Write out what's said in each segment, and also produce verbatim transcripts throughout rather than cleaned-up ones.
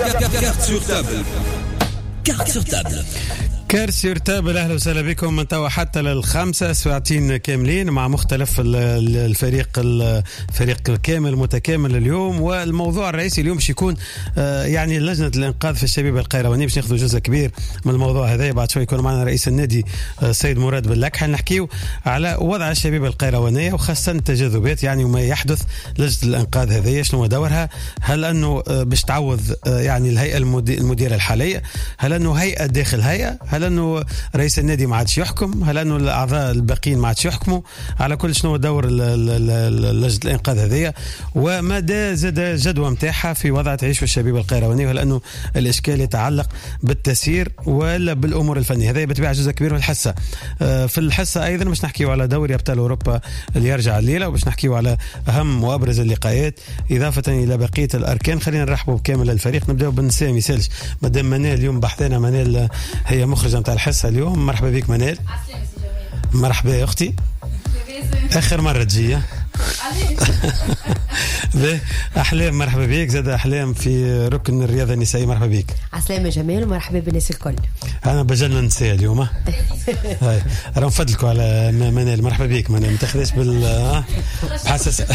Carte sur table. Carte sur table. كارت سير تابل. اهلا وسهلا بكم من توا حتى للخمسة ساعتين كاملين مع مختلف الفريق الفريق الكامل متكامل اليوم. والموضوع الرئيسي اليوم باش يكون يعني لجنة الإنقاذ في الشبيبة القيروانية. باش ناخذ جزء كبير من الموضوع هذا. بعد شوي يكون معنا رئيس النادي السيد مراد باللكحة. نحكيو على وضع الشبيبة القيروانية وخاصة التجاذبات يعني وما يحدث. لجنة الإنقاذ هذه شنو دورها؟ هل أنه باش تعوض يعني الهيئة المديرة الحالية؟ هل أنه هيئة داخل هيئة؟ هل أنه رئيس النادي ما عادش يحكم؟ هل أنه الأعضاء الباقيين ما عادش يحكموا؟ على كل شنو دور لجنة الإنقاذ هذه ومدى زاد جدوى متاعها في وضع تعيش الشبيبة القيروانية؟ وهل أنه الإشكال يتعلق بالتسيير ولا بالأمور الفنية؟ هذا بتبيع جزء كبير من الحصة. في الحصة أيضا باش نحكيو على دوري أبطال أوروبا اللي يرجع الليلة وباش نحكيو على أهم وأبرز اللقاءات إضافة إلى بقية الأركان. خلينا نرحبوا بكامل الفريق. نبدأ بالنساء مثالش مدام منال. اليوم بحثنا منال هي مخرجة متاع الحصة اليوم. مرحبا بك منال. مرحبا يا أختي. آخر مرة تجي أحلام. مرحبا بك. زاد أحلام في ركن الرياضة النسائية. مرحبا بك. عسلامة جمال ومرحبا بالناس الكل. أنا بجلنا نساء اليوم. هاي راهم نفضلكوا على منال. مرحبا بك منال. ما تاخذش بال حساس.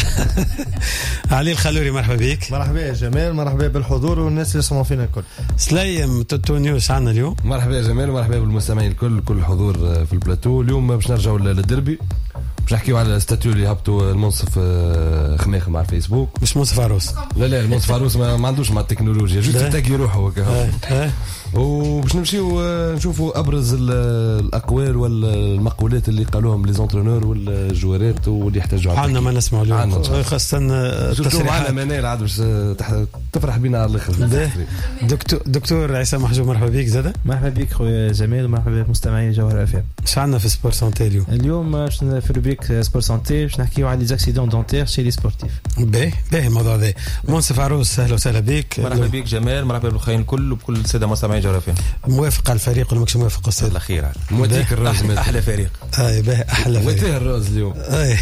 علي الخلوري. مرحبا بك. مرحبا يا جمال. مرحبا بالحضور والناس اللي يسمعوا فينا الكل. سليم توتو نيوز عنا اليوم. مرحبا يا جمال ومرحبا بالمستمعين الكل. كل الحضور في البلاتو اليوم. باش نرجعوا للدربي. باش نحكيو على الاستاتيو اللي هبطوا المنصف خماخ مع الفيسبوك. مش منصف عروس. لا لا المنصف عروس ما, ما عندوش مع التكنولوجيا. جوست يتاكي روحه هكا. وباش نمشيو نشوفوا ابرز الاقوال والمقولات اللي قالوهم لي زونترونور والجوارات واللي يحتاجوا على عندنا ما نسمعوا اليوم خاصه التصريحات. معنا منال عاد باش تفرح بينا على الاخر. دكتور دكتور عيسى محجوب. مرحبا بك. زاد مرحبا بك خويا جمال ومرحبا بمستمعي جوهر اف ام. اش عندنا في سبور سانتي اليوم؟ اليوم في روبريك سبور سانتي باش نحكيو على لي زاكسيدون دونتير شي لي سبورتيف. باهي باهي الموضوع هذا. منصف عروس اهلا وسهلا بك. مرحبا بك جمال. مرحبا بالخاين الكل وبكل الساده مستمعي جوهر اف ام. موافق على الفريق ولا ماكش موافق استاذ؟ الاخير موتيك الراس. احلى فريق. اي باهي احلى فريق. موتيه الراس اليوم. اي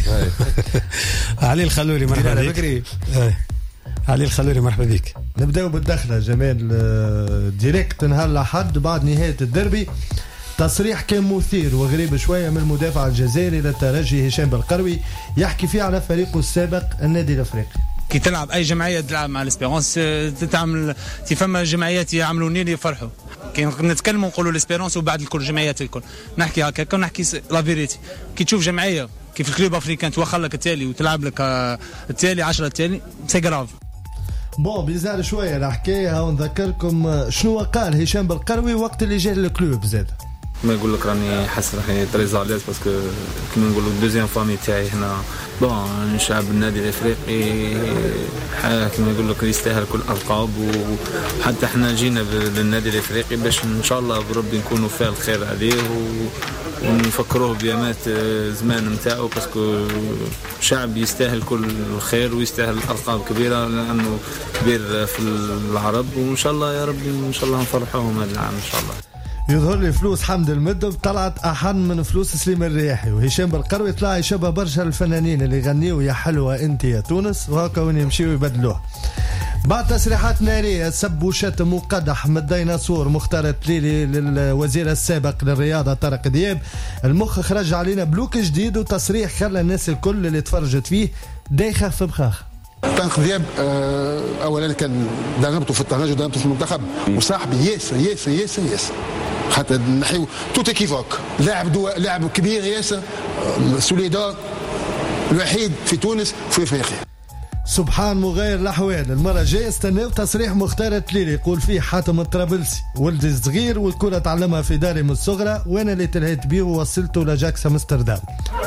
علي الخلوري. مرحبا بك. اي علي الخلوري. مرحبا بك. نبداو بالدخله جمال ديريكت نهار الاحد بعد نهايه الدربي. تصريح كان مثير وغريب شويه من المدافع الجزائري للترجي هشام بالقروي يحكي فيه على فريقه السابق النادي الافريقي. كي تلعب اي جمعيه تلعب مع الاسبيرونس تعمل تفهم جمعيات يعملوا نيل يفرحوا. كي نتكلموا نقولوا الاسبيرونس وبعد الكل جمعيات الكل نحكي هكا كون نحكي لا فيريتي. كي تشوف جمعيه كيف الكلوب افريكان توخر لك التالي وتلعب لك التالي عشرة التالي سي غراف. بون بيزار شويه الحكايه. ونذكركم شنو قال هشام بالقروي وقت اللي جا للكلوب. زاد ما نقول لك راني حاسس راني تري زاليز باسكو كيما نقولوا الدوزيام فامي تاعي هنا. بون شعب النادي الافريقي كيما نقول لك يستاهل كل الالقاب وحتى احنا جينا للنادي الافريقي باش ان شاء الله بربي نكونوا فيه الخير عليه ونفكروه بيامات زمان نتاعو باسكو شعب يستاهل كل الخير ويستاهل الالقاب كبيره لانه كبير في العرب. وان شاء الله يا ربي ان شاء الله نفرحوهم هذا العام ان شاء الله. يظهر لي فلوس حمد المدب طلعت أحن من فلوس سليم الرياحي. وهشام بالقروي طلع يشبه برشا الفنانين اللي يغنيوا يا حلوة انت يا تونس وهكا وين يمشيوا يبدلوه. بعد تصريحات نارية سب وشتم وقدح من الديناصور مختار التليلي للوزير السابق للرياضة طارق دياب. المخ خرج علينا بلوك جديد وتصريح خلى الناس الكل اللي تفرجت فيه دايخة في بخاخ. طارق دياب أه اولا كان دربته في الترجي ودربته في المنتخب وصاحبي ياسر ياسر ياسر ياسر حتى نحيو توت اكيفوك. لاعب دو لاعب كبير ياسر سوليدار الوحيد في تونس في افريقيا. سبحان مغير الاحوال. المره الجايه استناو تصريح مختار التليلي يقول فيه حاتم الطرابلسي ولدي صغير والكره تعلمها في داري من الصغرى وانا اللي تلهيت بيه ووصلته لجاكس امستردام.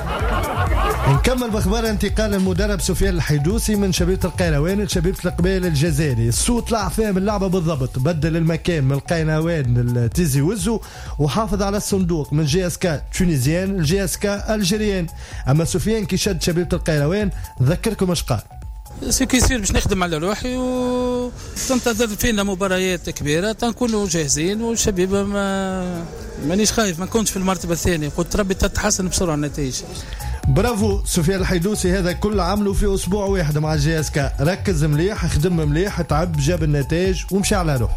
نكمل باخبار انتقال المدرب سفيان الحيدوسي من شبيبه القيروان لشبيبه القبائل الجزائري. الصوت طلع فاهم اللعبه بالضبط. بدل المكان من القيروان لتيزي وزو وحافظ على الصندوق من جي اس كا تونيزيان لجي اس كا الجيريان. اما سفيان كي شد شبيبه القيروان ذكركم اش قال. سي كيصير باش نخدم على روحي وتنتظر فينا مباريات كبيره تنكونوا جاهزين والشبيبه ما مانيش خايف ما كنتش في المرتبه الثانيه قلت ربي تتحسن بسرعه النتائج. برافو سفيان الحيدوسي هذا كل عمله في اسبوع واحد مع جي اس كا ركز مليح خدم مليح تعب جاب النتائج ومشي على روحه.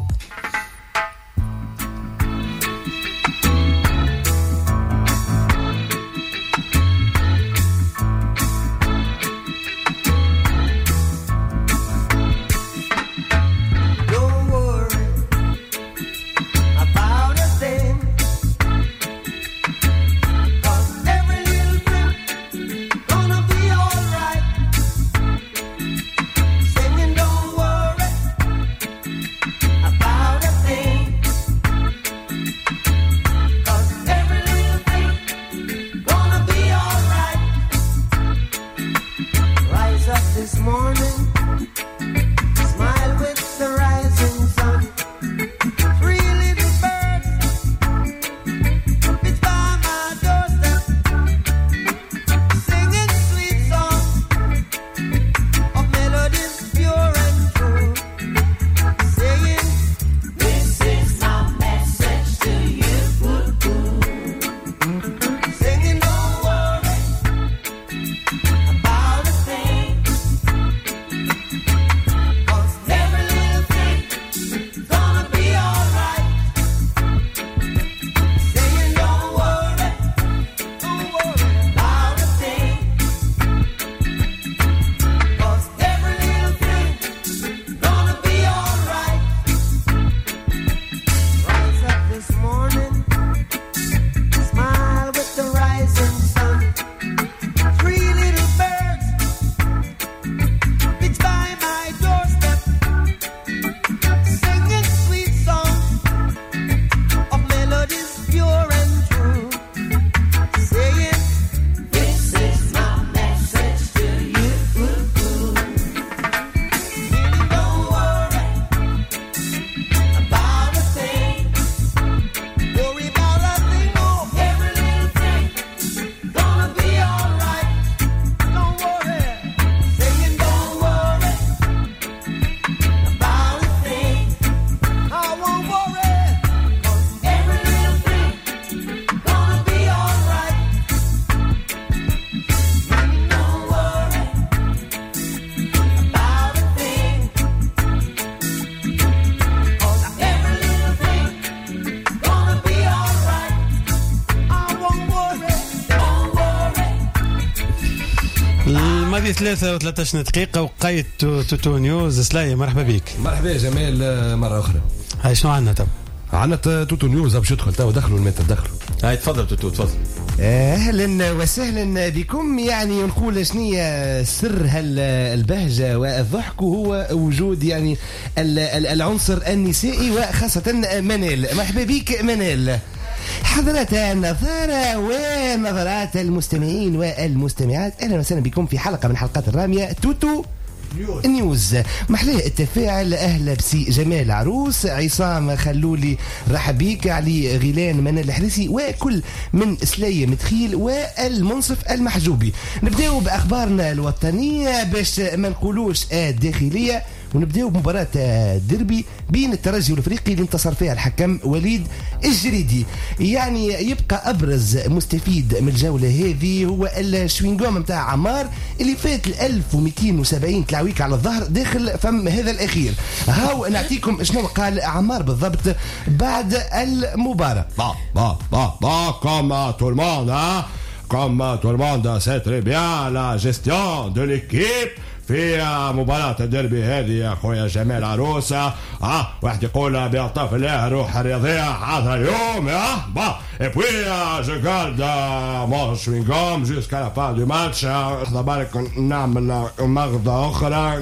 الماضي ثلاثة وثلاثة دقيقة وقيت توتو نيوز. سلاية مرحبا بك. مرحبا يا جمال مرة أخرى. هاي شنو عندنا تم؟ عندنا توتو نيوز باش يدخل تو دخلوا المتر دخلوا. هاي تفضل توتو تفضل. اهلا وسهلا بكم. يعني نقول شنية سر هالبهجة والضحك هو وجود يعني العنصر النسائي وخاصة منال. مرحبا بك منال. حضرات النظارة ونظرات المستمعين والمستمعات، أهلا وسهلا بكم في حلقة من حلقات الرامية توتو نيوز, نيوز. محلاه التفاعل. أهلا بسي جمال عروس، عصام خلولي رحب بيك، علي غيلان، منال الحريسي وكل من سلية مدخيل والمنصف المحجوبي. نبداو بأخبارنا الوطنية باش ما نقولوش الداخلية، ونبداو بمباراة ديربي بين الترجي والافريقي اللي انتصر فيها الحكم وليد الجريدي. يعني يبقى ابرز مستفيد من الجوله هذه هو الشوينغوم نتاع عمار اللي فات ال ألف ومئتين وسبعين تلاويك على الظهر داخل فم هذا الاخير. هاو نعطيكم شنو قال عمار بالضبط بعد المباراه. با با با با كوم تو الموند كوم تو الموند سي تري بيان لا جيستيون دو ليكيب في مباراة الدربي هذه يا خويا جمال عروسة. اه واحد يقول بألطاف الله روح الرياضية حاضرة اليوم يا با ايبوي جو كارد مون شوينغوم جوسكا لا فان دو ماتش. خذ بالك نعمل مغضة أخرى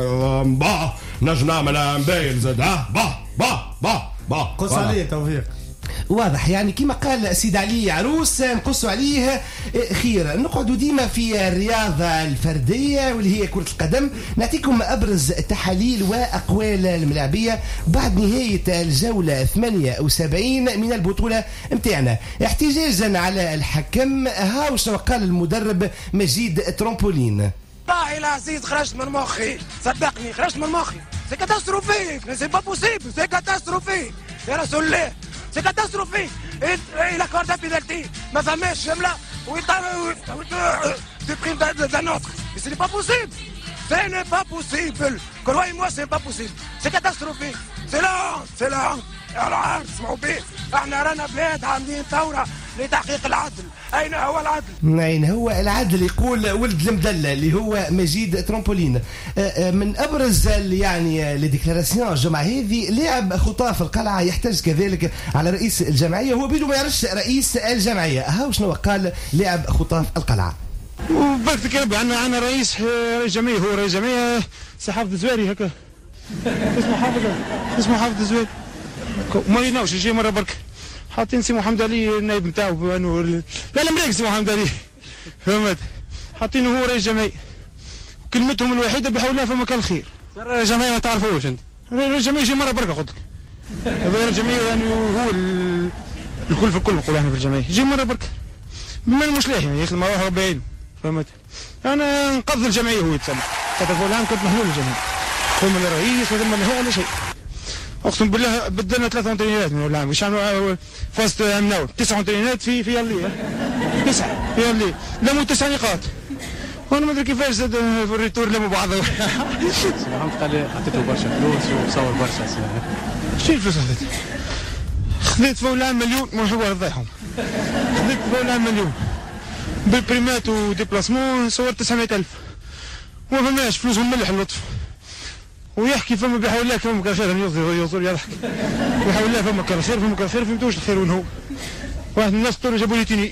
با نجم نعمل مبين زاد با با با با قص عليه توفيق. واضح يعني كما قال سيد علي عروس نقصوا عليه خير. نقعدوا ديما في الرياضة الفردية واللي هي كرة القدم. نعطيكم أبرز التحاليل وأقوال الملاعبية بعد نهاية الجولة ثمانية وسبعين من البطولة متاعنا. احتجاجا على الحكم هاو شنو قال المدرب مجيد ترومبولين. والله العزيز خرجت من مخي، صدقني خرجت من مخي. سي كاتاستروفيك، سي با بوسيبل، سي كاتاستروفيك يا رسول الله، سي كاتاستروفيك. الى كوردا بيدالتي ما فماش جمله supprime d'un autre. Mais ce n'est pas possible. Ce n'est pas possible. Croyez-moi, ce n'est pas possible. C'est catastrophique. C'est la honte. C'est la honte. العار اسمعوا به، احنا رانا بلاد عاملين ثوره لتحقيق العدل. اين هو العدل؟ اين هو العدل؟ يقول ولد المدلل اللي هو مجيد ترومبولين. من ابرز يعني لي ديكلاراسيون الجمعه هذه، لاعب خطاف القلعه يحتج كذلك على رئيس الجمعيه، هو بيدو ما يعرفش رئيس الجمعيه. هاو شنو قال لاعب خطاف القلعه؟ وبرك كرب عندنا عندنا رئيس جمعيه، هو رئيس جمعيه سي حافظ الزواري هكا اسمه حافظ اسمه حافظ الزواري ما يناوش يجي مره برك حاطين سي محمد علي النائب نتاعو انه لا لا مريق سي محمد علي فهمت، حاطينه هو رئيس جمعيه كلمتهم الوحيده بحول الله فما كان خير. رئيس جمعيه ما تعرفوش انت، رئيس جمعيه يجي مره برك قلت لك هذا رئيس جمعيه يعني هو الكل في الكل نقولوا احنا في الجمعيه يجي مره برك من مش لاحي يخدم مع واحد بعيد فهمت. انا نقضي الجمعيه هو يتسمى كتبوا الان كنت محلول الجمعيه ثم الرئيس وثم هو ولا شيء. اقسم بالله بدلنا ثلاثة ترينات من العام مش عامل فاست امناول تسعة ترينات في في اللي تسعة في اللي لموا تسع نقاط وانا ما ادري كيفاش زاد في الريتور لموا بعضهم. سبحان قال لي عطيته برشا فلوس وصور برشا. شنو الفلوس خذيت؟ خذيت فوق العام مليون مو حوار ضيعهم. خذيت فوق العام مليون بالبريمات وديبلاسمون صورت تسعمائة ألف وما فماش فلوسهم ملح اللطف ويحكي فما بحول الله فما كان خير يصير يصير يضحك بحول الله فما كان خير فما كان خير فهمتوش الخير وين هو. واحد من الناس طلعوا جابوا لي تيني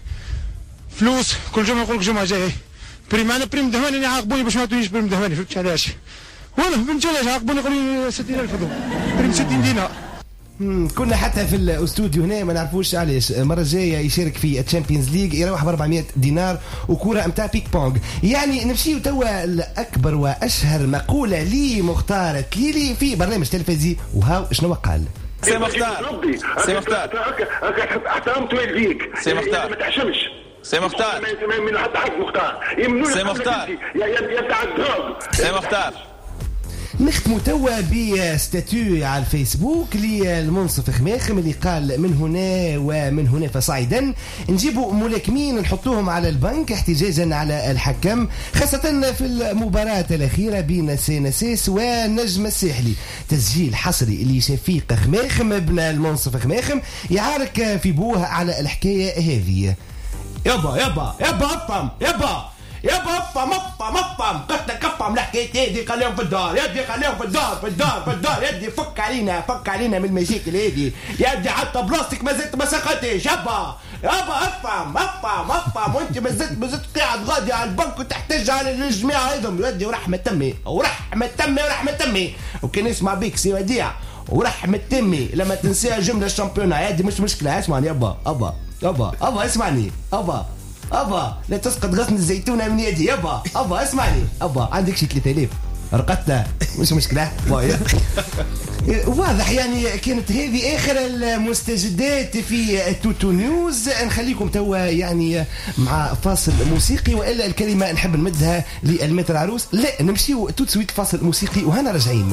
فلوس كل جمعه نقول لك جمعه جايه بريم انا بريم دهواني اللي عاقبوني باش ما عطونيش بريم دهواني فهمتش علاش وانا فهمتش علاش عاقبوني قالوا لي ستين ألف هذوك بريم ستين دينار. كنا حتى في الاستوديو هنا ما نعرفوش علاش المره الجايه يشارك في الشامبيونز ليج يروح ب أربعمائة دينار وكره نتاع بيك بونغ. يعني نمشيو توا لاكبر واشهر مقوله لي مختار تليلي في برنامج تلفزيوني وهاو شنو قال. سي مختار سي مختار احترمت والديك سي مختار ما تحشمش سي مختار من حتى حد مختار يمنون سي مختار يا بتاع الدروغ سي مختار. نختموا توا بستاتيو على الفيسبوك للمنصف خماخم اللي قال من هنا ومن هنا فصاعدا نجيبوا ملاكمين نحطوهم على البنك احتجاجا على الحكم خاصة في المباراة الأخيرة بين سيناسيس والنجم الساحلي. تسجيل حصري لشفيق خماخم ابن المنصف خماخم يعارك في بوه على الحكاية هذه. يابا يابا يابا افهم يابا يابا افهم افهم افهم قلت لك افهم الحكايه هذه خليهم في الدار يدي خليهم في الدار في الدار في الدار يدي فك علينا فك علينا من المشاكل هذه يدي حتى بلاستيك ما زلت ما سقطتش يابا يابا افهم افهم افهم وانت ما زلت ما زلت قاعد غادي على البنك وتحتاج على الجماعه ايضا يدي ورحمه تمي ورحمه تمي ورحمه تمي وكان يسمع بيك سي وديع ورحمه تمي لما تنسى جمله الشامبيون هذه مش مشكله. اسمعني يابا ابا ابا ابا اسمعني ابا ابا لا تسقط غصن الزيتونه من يدي يابا ابا اسمعني ابا عندك شي ثلاثة آلاف رقدتها مش مشكله واضح. يعني كانت هذه اخر المستجدات في توتو نيوز. نخليكم توا يعني مع فاصل موسيقي والا الكلمه نحب نمدها للمتر عروس. لا نمشيو تو سويت فاصل موسيقي وهنا راجعين.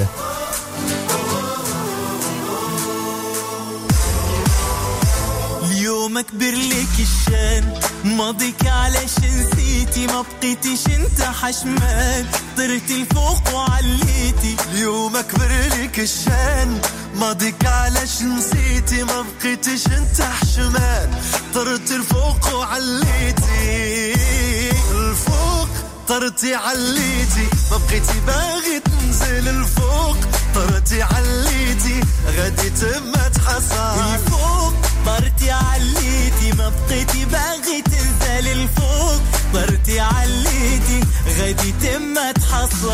اليوم اكبر لك الشان ماضيك علاش نسيتي ما بقيتيش انت حشمان طرت الفوق وعليتي. اليوم اكبر لك الشان ماضيك علاش نسيتي ما بقيتيش انت حشمان طرت الفوق وعليتي الفوق طرتي عليتي ما بقيتي باغي تنزل الفوق طرتي عليتي غادي تما تحصل الفوق طرتي عليتي ما بقيتي باغي تنزل الفوق طرتي عليتي غادي تما تحصل.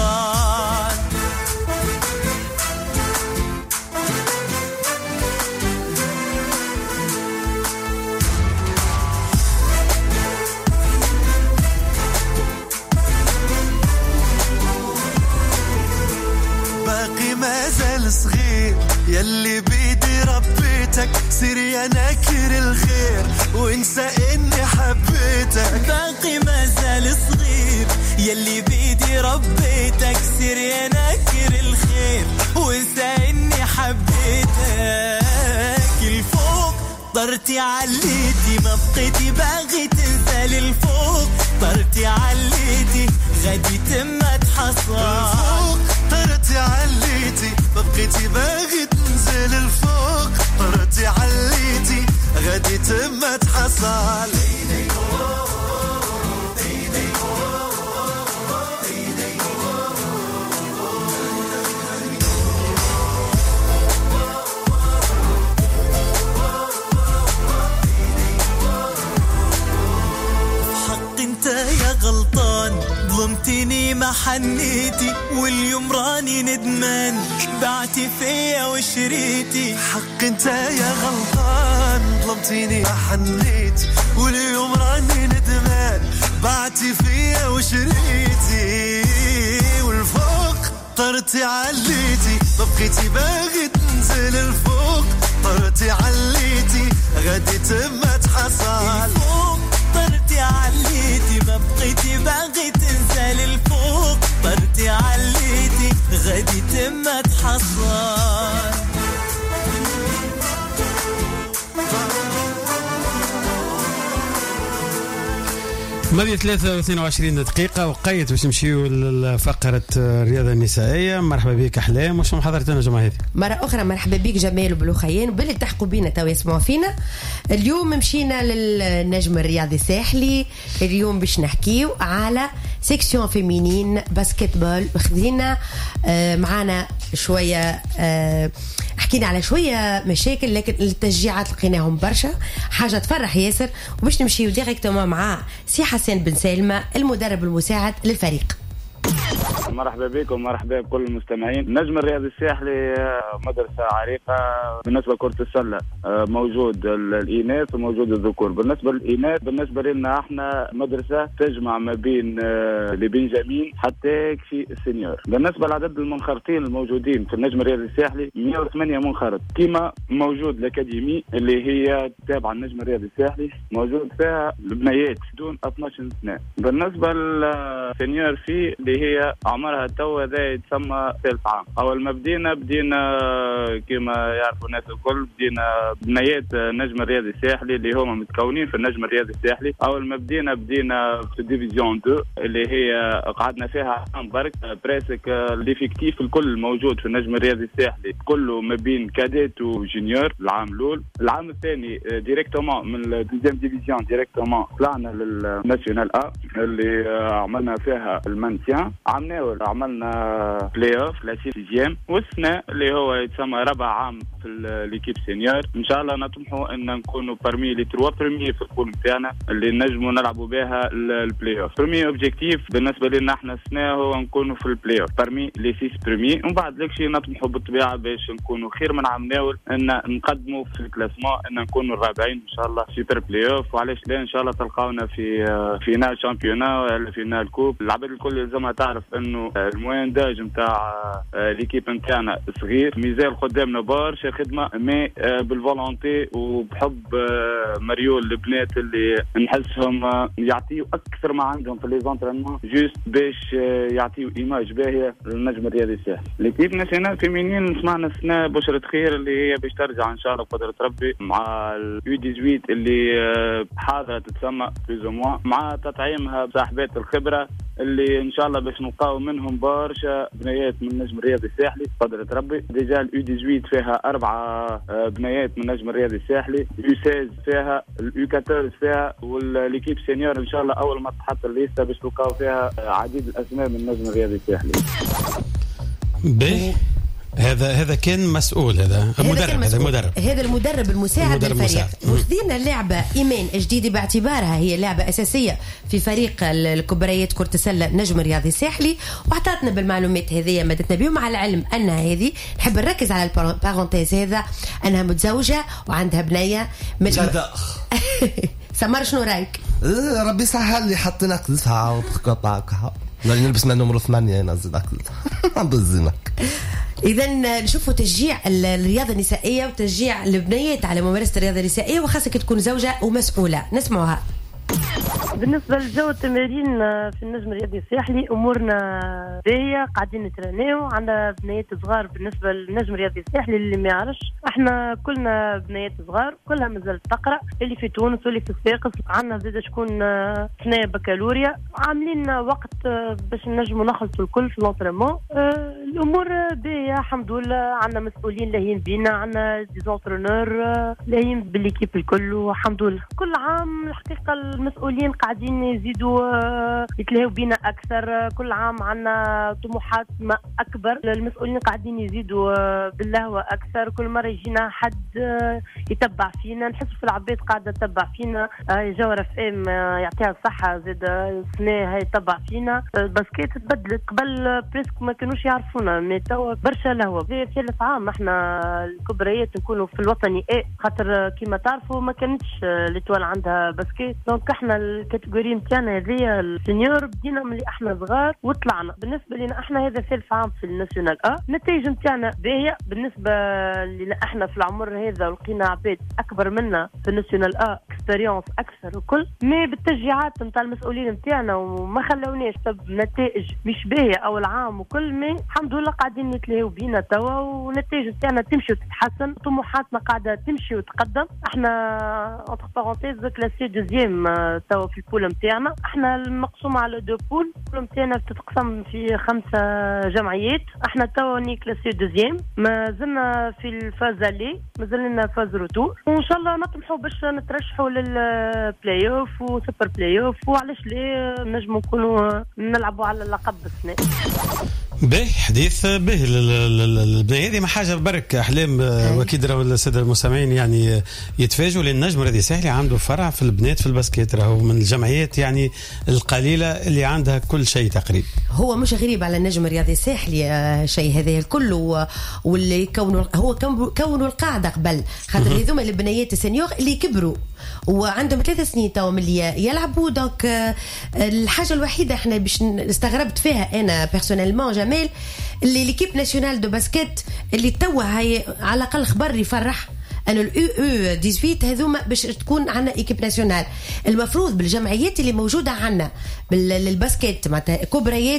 باقي مازال صغير يلي بيدي ربيتك سير يا ناكر الخير وانسى اني حبيتك حبيتك باقي ما زال صغير يلي بيدي ربيتك سير يا ناكر الخير وانسى اني حبيتك الفوق طرتي عليتي ما بقيتي باغي تنسى للفوق طرتي عليتي غادي تم تحصل الفوق طرتي عليتي ما بقيتي باغي تنزل الفوق طرتي عليتي غادي تم تحصل انت يا غلطان ظلمتني ما حنيتي واليوم راني ندمان بعتي فيا وشريتي حق انت يا غلطان ظلمتني ما حنيتي واليوم راني ندمان بعتي فيا وشريتي والفوق طرتي عليتي ما بقيتي باغي تنزل الفوق طرتي عليتي غادي تم تحصل طرتي عليتي ما بقيتي باغي تنزل الفوق طرتي عليتي غادي تم تحصل ماضي ثلاثة واثنين وعشرين دقيقة وقيت باش نمشيو لفقرة الرياضة النسائية. مرحبا بك أحلام، وش محاضرتنا جماعة هذه؟ مرة أخرى مرحبا بك جمال وبلوخيين وباللي تحقوا بينا تو يسمعوا فينا. اليوم مشينا للنجم الرياضي الساحلي، اليوم باش نحكيو على سيكسيون فيمينين باسكتبول. خذينا آه معانا شوية آه حكينا على شوية مشاكل، لكن التشجيعات لقيناهم برشا، حاجة تفرح ياسر. وباش نمشيو ديريكتومون مع سي حسن بن سالمة المدرب المساعد للفريق. مرحبا بكم ومرحبا بكل المستمعين. النجم الرياضي الساحلي مدرسة عريقة بالنسبة لكرة السلة، موجود الإناث وموجود الذكور. بالنسبة للإناث بالنسبة لنا احنا مدرسة تجمع ما بين البنجامين حتى في السينيور. بالنسبة لعدد المنخرطين الموجودين في النجم الرياضي الساحلي مئة وثمانية منخرط، كما موجود الأكاديمي اللي هي تابعة النجم الرياضي الساحلي موجود فيها البنيات دون اثناش سنة. بالنسبة للسينيور في اللي هي عمرها توا ذا يتسمى ثالث عام. اول ما بدينا بدينا كما يعرفوا الناس الكل بدينا بنيات النجم الرياضي الساحلي اللي هما متكونين في النجم الرياضي الساحلي. اول ما بدينا بدينا في الديفيزيون اثنين اللي هي قعدنا فيها عام برك بريسك. الافكتيف الكل موجود في النجم الرياضي الساحلي كله ما بين كاديت وجونيور العام الاول. العام الثاني ديريكتومون من الدوزيام ديفيزيون ديريكتومون طلعنا للناسيونال ا اللي عملنا فيها المانتيان. عام ناول عملنا بلاي اوف لا سيزيام، والسنه اللي هو يتسمى رابع عام في ليكيب سينيور. ان شاء الله نطمحوا ان نكونوا بارمي لي تروا بريمي في البول نتاعنا اللي نجموا نلعبوا بها البلاي اوف. بريمي اوبجيكتيف بالنسبه لنا احنا السنه هو نكونوا في البلاي اوف بارمي لي سيس بريمي، ومن بعد لك شيء نطمحوا بالطبيعه باش نكونوا خير من عام ناول ان نقدموا في الكلاسمون ان نكونوا الرابعين ان شاء الله سوبر بلاي اوف. وعلاش لا ان شاء الله تلقاونا في فينال شامبيونا ولا فينال كوب. العباد الكل يلزمها تعرف انه الموين داج نتاع ليكيب نتاعنا صغير، ميزال قدامنا برشا خدمه مي بالفولونتي وبحب مريول البنات اللي نحسهم يعطيوا اكثر ما عندهم في لي زونترينمون جوست باش يعطيوا ايماج باهيه للنجم الرياضي الساحلي. ليكيب ناسيونال فيمينين سمعنا السنه بشرة خير اللي هي باش ترجع ان شاء الله بقدرة ربي مع اليو ثمانية عشر اللي حاضره تتسمى بلوز موا مع تطعيمها بصاحبات الخبره اللي ان شاء الله باش نلقاو منهم برشا بنيات من النجم الرياضي الساحلي بقدرة ربي. ديجا اليو ثمانية عشر فيها اربعه بنيات من النجم الرياضي الساحلي، اليو ستة عشر فيها، اليو أربعة عشر فيها، والليكيب سينيور ان شاء الله اول ما تحط الليسته باش تلقاو فيها عديد الاسماء من النجم الرياضي الساحلي. به هذا هذا كان مسؤول، هذا المدرب هذا المدرب هذا المدرب المساعد للفريق. وخذينا اللعبه ايمان جديده باعتبارها هي لعبه اساسيه في فريق الكبريات كره السله نجم الرياضي الساحلي، وعطاتنا بالمعلومات هذه مدتنا بهم، مع العلم انها هذه نحب نركز على البارونتيز هذا انها متزوجه وعندها بنيه جدا. سمر شنو رايك؟ ربي سهل لي حطينا قلتها وتقطعها لا نلبسنا نمرة ثمانية نزل أكل بزنك. إذا نشوفوا تشجيع الرياضة النسائية وتشجيع البنيات على ممارسة الرياضة النسائية، وخاصة تكون زوجة ومسؤولة. نسمعها. بالنسبة لجو التمارين في النجم الرياضي الساحلي أمورنا باهية، قاعدين نترينيو، عندنا بنيات صغار. بالنسبة للنجم الرياضي الساحلي اللي ما يعرفش، احنا كلنا بنيات صغار كلها مازالت تقرأ، اللي في تونس واللي في الصفاقس. عندنا زاد شكون ثنايا بكالوريا، عاملين وقت باش نجموا نخلصوا الكل في الانترينمون. الأمور باهية الحمد لله. عندنا مسؤولين لاهين بينا، عندنا ديزونترونور لاهين بالليكيب الكل والحمد لله. كل عام الحقيقة المسؤولين قاعدين يزيدوا يتلهوا بينا أكثر، كل عام عنا طموحات ما أكبر. المسؤولين قاعدين يزيدوا باللهوة أكثر، كل مرة يجينا حد يتبع فينا، نحس في العباد قاعدة تتبع فينا. جوهرة فام يعطيها الصحة زاد السنة هاي تتبع فينا. الباسكيت تبدلت، قبل بريسك ما كانوش يعرفونا، مي توا برشا لهوة. في ثالث عام احنا الكبريات نكونوا في الوطني ايه، خاطر كيما تعرفوا ما كانتش لتوال عندها باسكيت. دونك احنا الكاتيجوري نتاعنا هذه السينيور بدينا ملي احنا صغار وطلعنا. بالنسبه لنا احنا هذا ثالث عام في الناسيونال ا، النتائج نتاعنا باهيه. بالنسبه لنا احنا في العمر هذا ولقينا عباد اكبر منا في الناسيونال ا اكسبيريونس اكثر وكل، مي بالتشجيعات نتاع المسؤولين نتاعنا وما خلوناش سب نتائج مش باهيه اول عام وكل، مي الحمد لله قاعدين نتلاهوا بينا توا والنتائج نتاعنا تمشي وتتحسن، طموحاتنا قاعده تمشي وتقدم. احنا انتر بارونتيز كلاسي دوزيام توا في البول نتاعنا. احنا المقسوم على دو بول، البول نتاعنا تتقسم في خمسه جمعيات. احنا توا ني كلاسي دوزيام، ما زلنا في الفاز لي، ما زلنا فاز روتور، وان شاء الله نطمحوا باش نترشحوا للبلاي اوف وسوبر بلاي اوف، وعلاش ليه نجموا نكونوا نلعبوا على اللقب السنه. باهي حديث باهي البنيه هذه ما حاجه برك احلام. واكيد راهو الساده المستمعين يعني يتفاجئوا لان النجم الرياضي الساحلي عنده فرع في البنات في الباسكيت، راهو من الجمعيات يعني القليله اللي عندها كل شيء تقريبا. هو مش غريب على النجم الرياضي الساحلي آه شيء هذا الكل، واللي كونه هو كونوا القاعده قبل خاطر هذوما البنيات السنيور اللي كبروا وعندهم ثلاث سنين توا ملي يلعبوا. دونك آه الحاجه الوحيده احنا باش استغربت فيها انا بيرسونيلمون جمال اللي ليكيب ناسيونال دو باسكيت اللي توا هي على الاقل خبر يفرح أن اليو او ثمانية عشر هذوما باش تكون عنا إيكيب ناسيونال. المفروض بالجمعيات اللي موجودة عنا بالباسكيت معناتها كبريات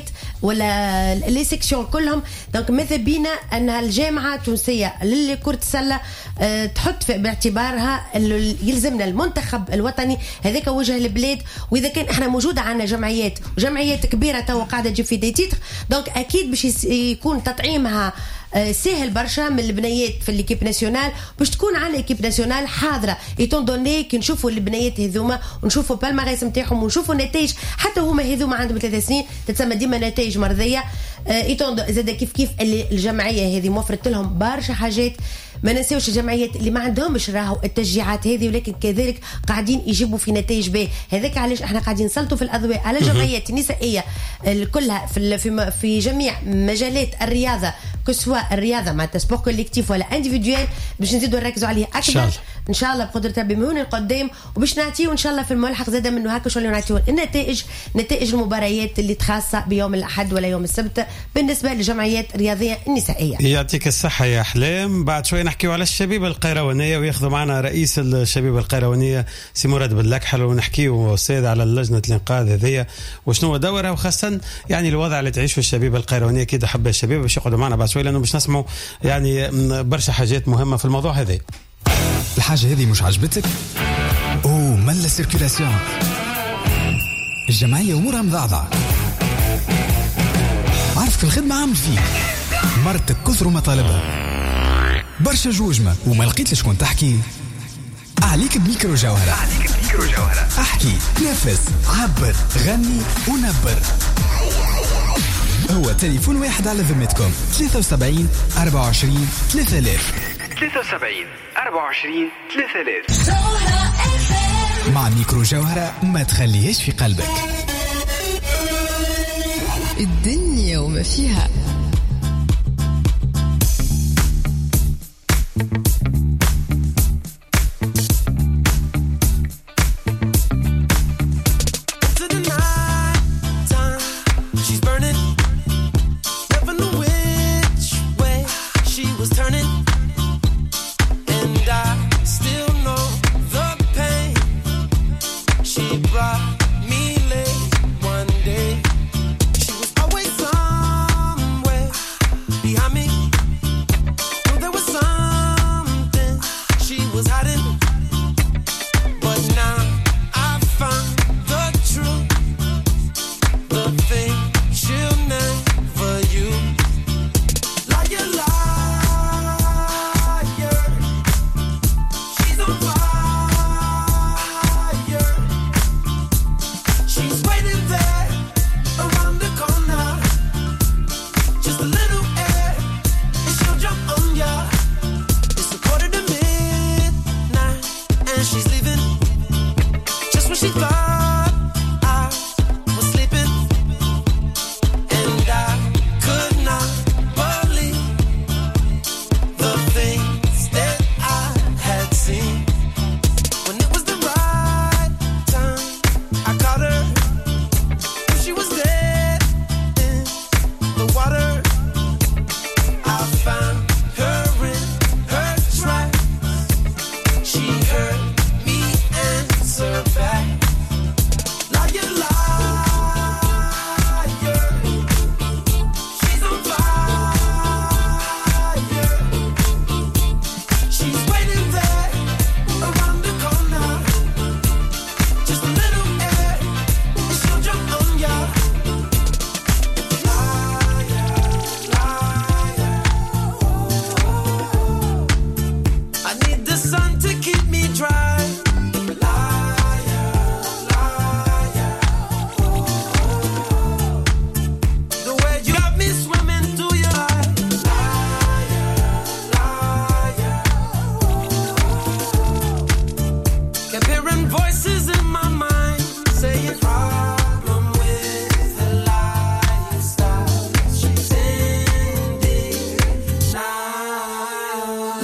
ولا لي سيكسيون كلهم. دونك ماذا بينا أن الجامعة التونسية لكرة السلة أه تحط في باعتبارها يلزمنا المنتخب الوطني هذاك وجه البلاد. وإذا كان احنا موجودة عنا جمعيات وجمعيات كبيرة توا قاعدة تجيب في دي تيتر، دونك أكيد باش يكون تطعيمها سهل برشا من البنيات في الكيب ناسيونال باش تكون على الكيب ناسيونال حاضره. ايتون دوني كي نشوفوا البنيات هذوما ونشوفوا بالماريس نتاعهم ونشوفوا النتائج، حتى هما هذوما عندهم ثلاث سنين تتسمى ديما نتائج مرضيه. ايتون زاد كيف كيف اللي الجمعيه هذه موفرت لهم برشا حاجات. ما ننساوش الجمعيات اللي ما عندهمش راهو التشجيعات هذه ولكن كذلك قاعدين يجيبوا في نتائج باهيه. هذاك علاش احنا قاعدين نسلطوا في الاضواء على الجمعيات النسائيه كلها في في في جميع مجالات الرياضه، كسوا الرياضه مع سبور كوليكتيف ولا انديفيدوال، باش نزيدوا نركزوا عليه اكثر ان شاء الله بقدره ربي من القدام، وباش نعطيو ان شاء الله في الملحق زاده منه هكا شو اللي نعطيو النتائج، نتائج المباريات اللي تخاصه بيوم الاحد ولا يوم السبت بالنسبه للجمعيات الرياضيه النسائيه. يعطيك الصحه يا احلام. بعد شوي نحكيو على الشبيبه القيروانيه وياخذوا معنا رئيس الشبيبه القيروانيه سي مراد باللكحل، ونحكيو استاذ على لجنه الانقاذ هذيا وشنو دورها، وخاصه يعني الوضع اللي تعيشه الشبيبه القيروانيه. كده حب الشباب باش يقعدوا معنا بعد شوي لانه باش نسمعوا يعني برشا حاجات مهمه في الموضوع هذا. الحاجه هذه مش عجبتك؟ اوه ملا سيركيلاسيون، الجمعيه امورها مضعضعه، عارف في الخدمه عامل فيه مرتك كثر مطالبها برشا جوجمه وما لقيتش شكون تحكي. عليك بميكرو جوهرة، عليك بميكرو جوهرة، احكي نفس عبر غني ونبر. هو تليفون واحد على ذمتكم ثلاثة وسبعين أربعة وعشرين ثلاثة آلاف ثلاثة وسبعين أربعة وعشرين ثلاثة آلاف. مع ميكرو جوهرة ما تخليهش في قلبك. الدنيا وما فيها. She brought me